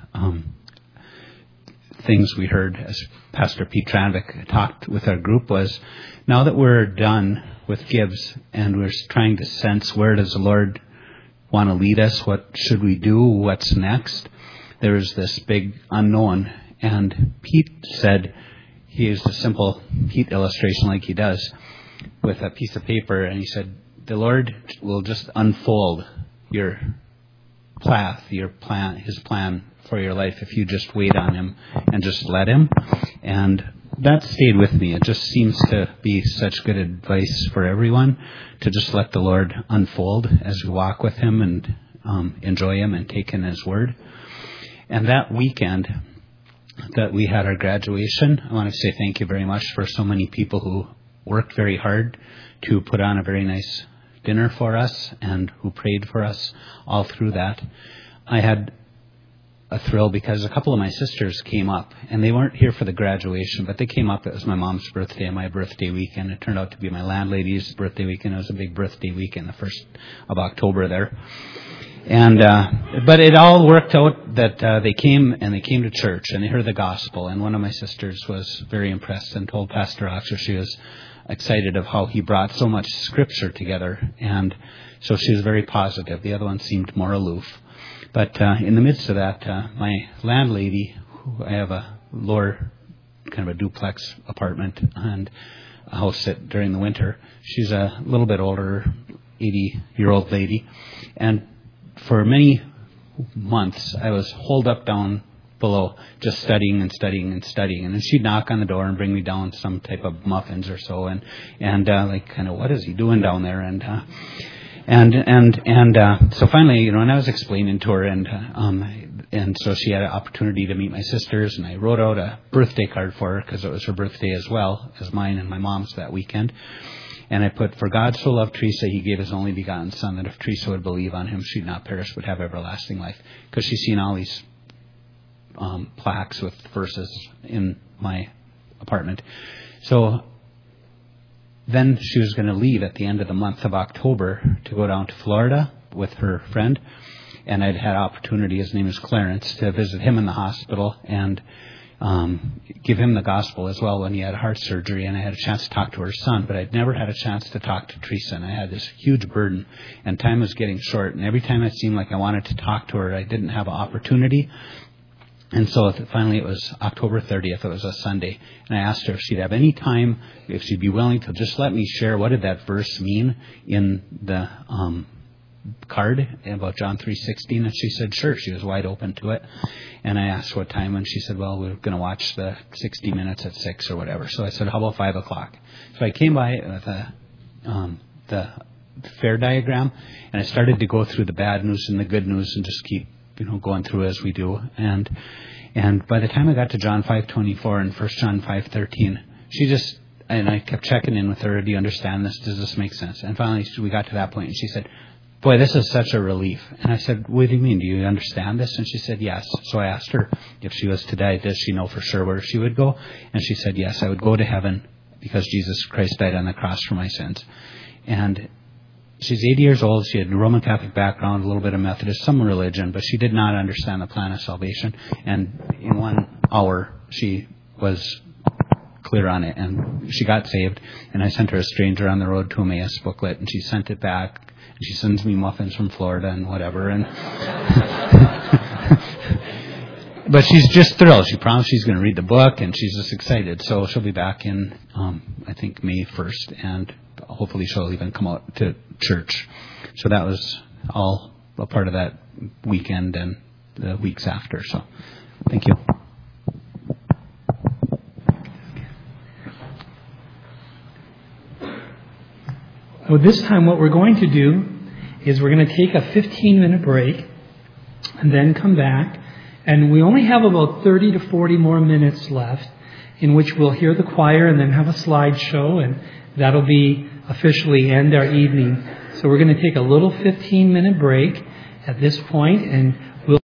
[SPEAKER 7] things we heard as Pastor Pete Tranvik talked with our group was, now that we're done with Gibbs and we're trying to sense where does the Lord want to lead us? What should we do? What's next? There was this big unknown. And Pete said, he used a simple Pete illustration like he does with a piece of paper, and he said, the Lord will just unfold your path, his plan for your life if you just wait on him and just let him. And that stayed with me. It just seems to be such good advice for everyone to just let the Lord unfold as we walk with him and enjoy him and take in his word. And that weekend that we had our graduation, I want to say thank you very much for so many people who worked very hard to put on a very nice dinner for us and who prayed for us all through that. I had a thrill because a couple of my sisters came up, and they weren't here for the graduation, but they came up. It was my mom's birthday and my birthday weekend. It turned out to be my landlady's birthday weekend. It was a big birthday weekend, the 1st of October there. And but it all worked out that they came to church and they heard the gospel. And one of my sisters was very impressed and told Pastor Oxer she was excited of how he brought so much scripture together. And so she was very positive. The other one seemed more aloof. But in the midst of that, my landlady, who I have a lower kind of a duplex apartment and a house that during the winter, she's a little bit older, 80-year-old lady. And for many months, I was holed up down below, just studying and studying and studying. And then she'd knock on the door and bring me down some type of muffins or so. And like, kind of, what is he doing down there? So finally, and I was explaining to her, and so she had an opportunity to meet my sisters, and I wrote out a birthday card for her because it was her birthday as well as mine and my mom's that weekend. And I put, for God so loved Teresa, he gave his only begotten son, that if Teresa would believe on him, she'd not perish, but have everlasting life. Because she's seen all these plaques with verses in my apartment. So then she was going to leave at the end of the month of October to go down to Florida with her friend. And I'd had opportunity, his name is Clarence, to visit him in the hospital and give him the gospel as well when he had heart surgery. And I had a chance to talk to her son, but I'd never had a chance to talk to Teresa. And I had this huge burden, and time was getting short. And every time it seemed like I wanted to talk to her, I didn't have an opportunity. And so finally it was October 30th. It was a Sunday. And I asked her if she'd have any time, if she'd be willing to just let me share what did that verse mean in the card about John 3:16. And she said, sure. She was wide open to it. And I asked what time, and she said, well, we're going to watch the 60 Minutes at 6 or whatever. So I said, how about 5 o'clock? So I came by with the fair diagram, and I started to go through the bad news and the good news and just keep going through as we do. And by the time I got to John 5:24 and 1 John 5:13, and I kept checking in with her, do you understand this? Does this make sense? And finally we got to that point, and she said, boy, this is such a relief. And I said, what do you mean? Do you understand this? And she said, yes. So I asked her if she was to die, does she know for sure where she would go? And she said, yes, I would go to heaven because Jesus Christ died on the cross for my sins. And she's 80 years old. She had a Roman Catholic background, a little bit of Methodist, some religion, but she did not understand the plan of salvation. And in 1 hour, she was clear on it, and she got saved. And I sent her a Stranger on the Road to Emmaus booklet, and she sent it back. And she sends me muffins from Florida and whatever. And but she's just thrilled. She promised she's going to read the book, and she's just excited. So she'll be back in, I think, May 1st, and hopefully she'll even come out to church. So that was all a part of that weekend and the weeks after. So thank you.
[SPEAKER 2] So this time what we're going to do is we're going to take a 15-minute break and then come back. And we only have about 30 to 40 more minutes left in which we'll hear the choir and then have a slideshow, and that'll be officially end our evening. So we're going to take a little 15-minute break at this point, and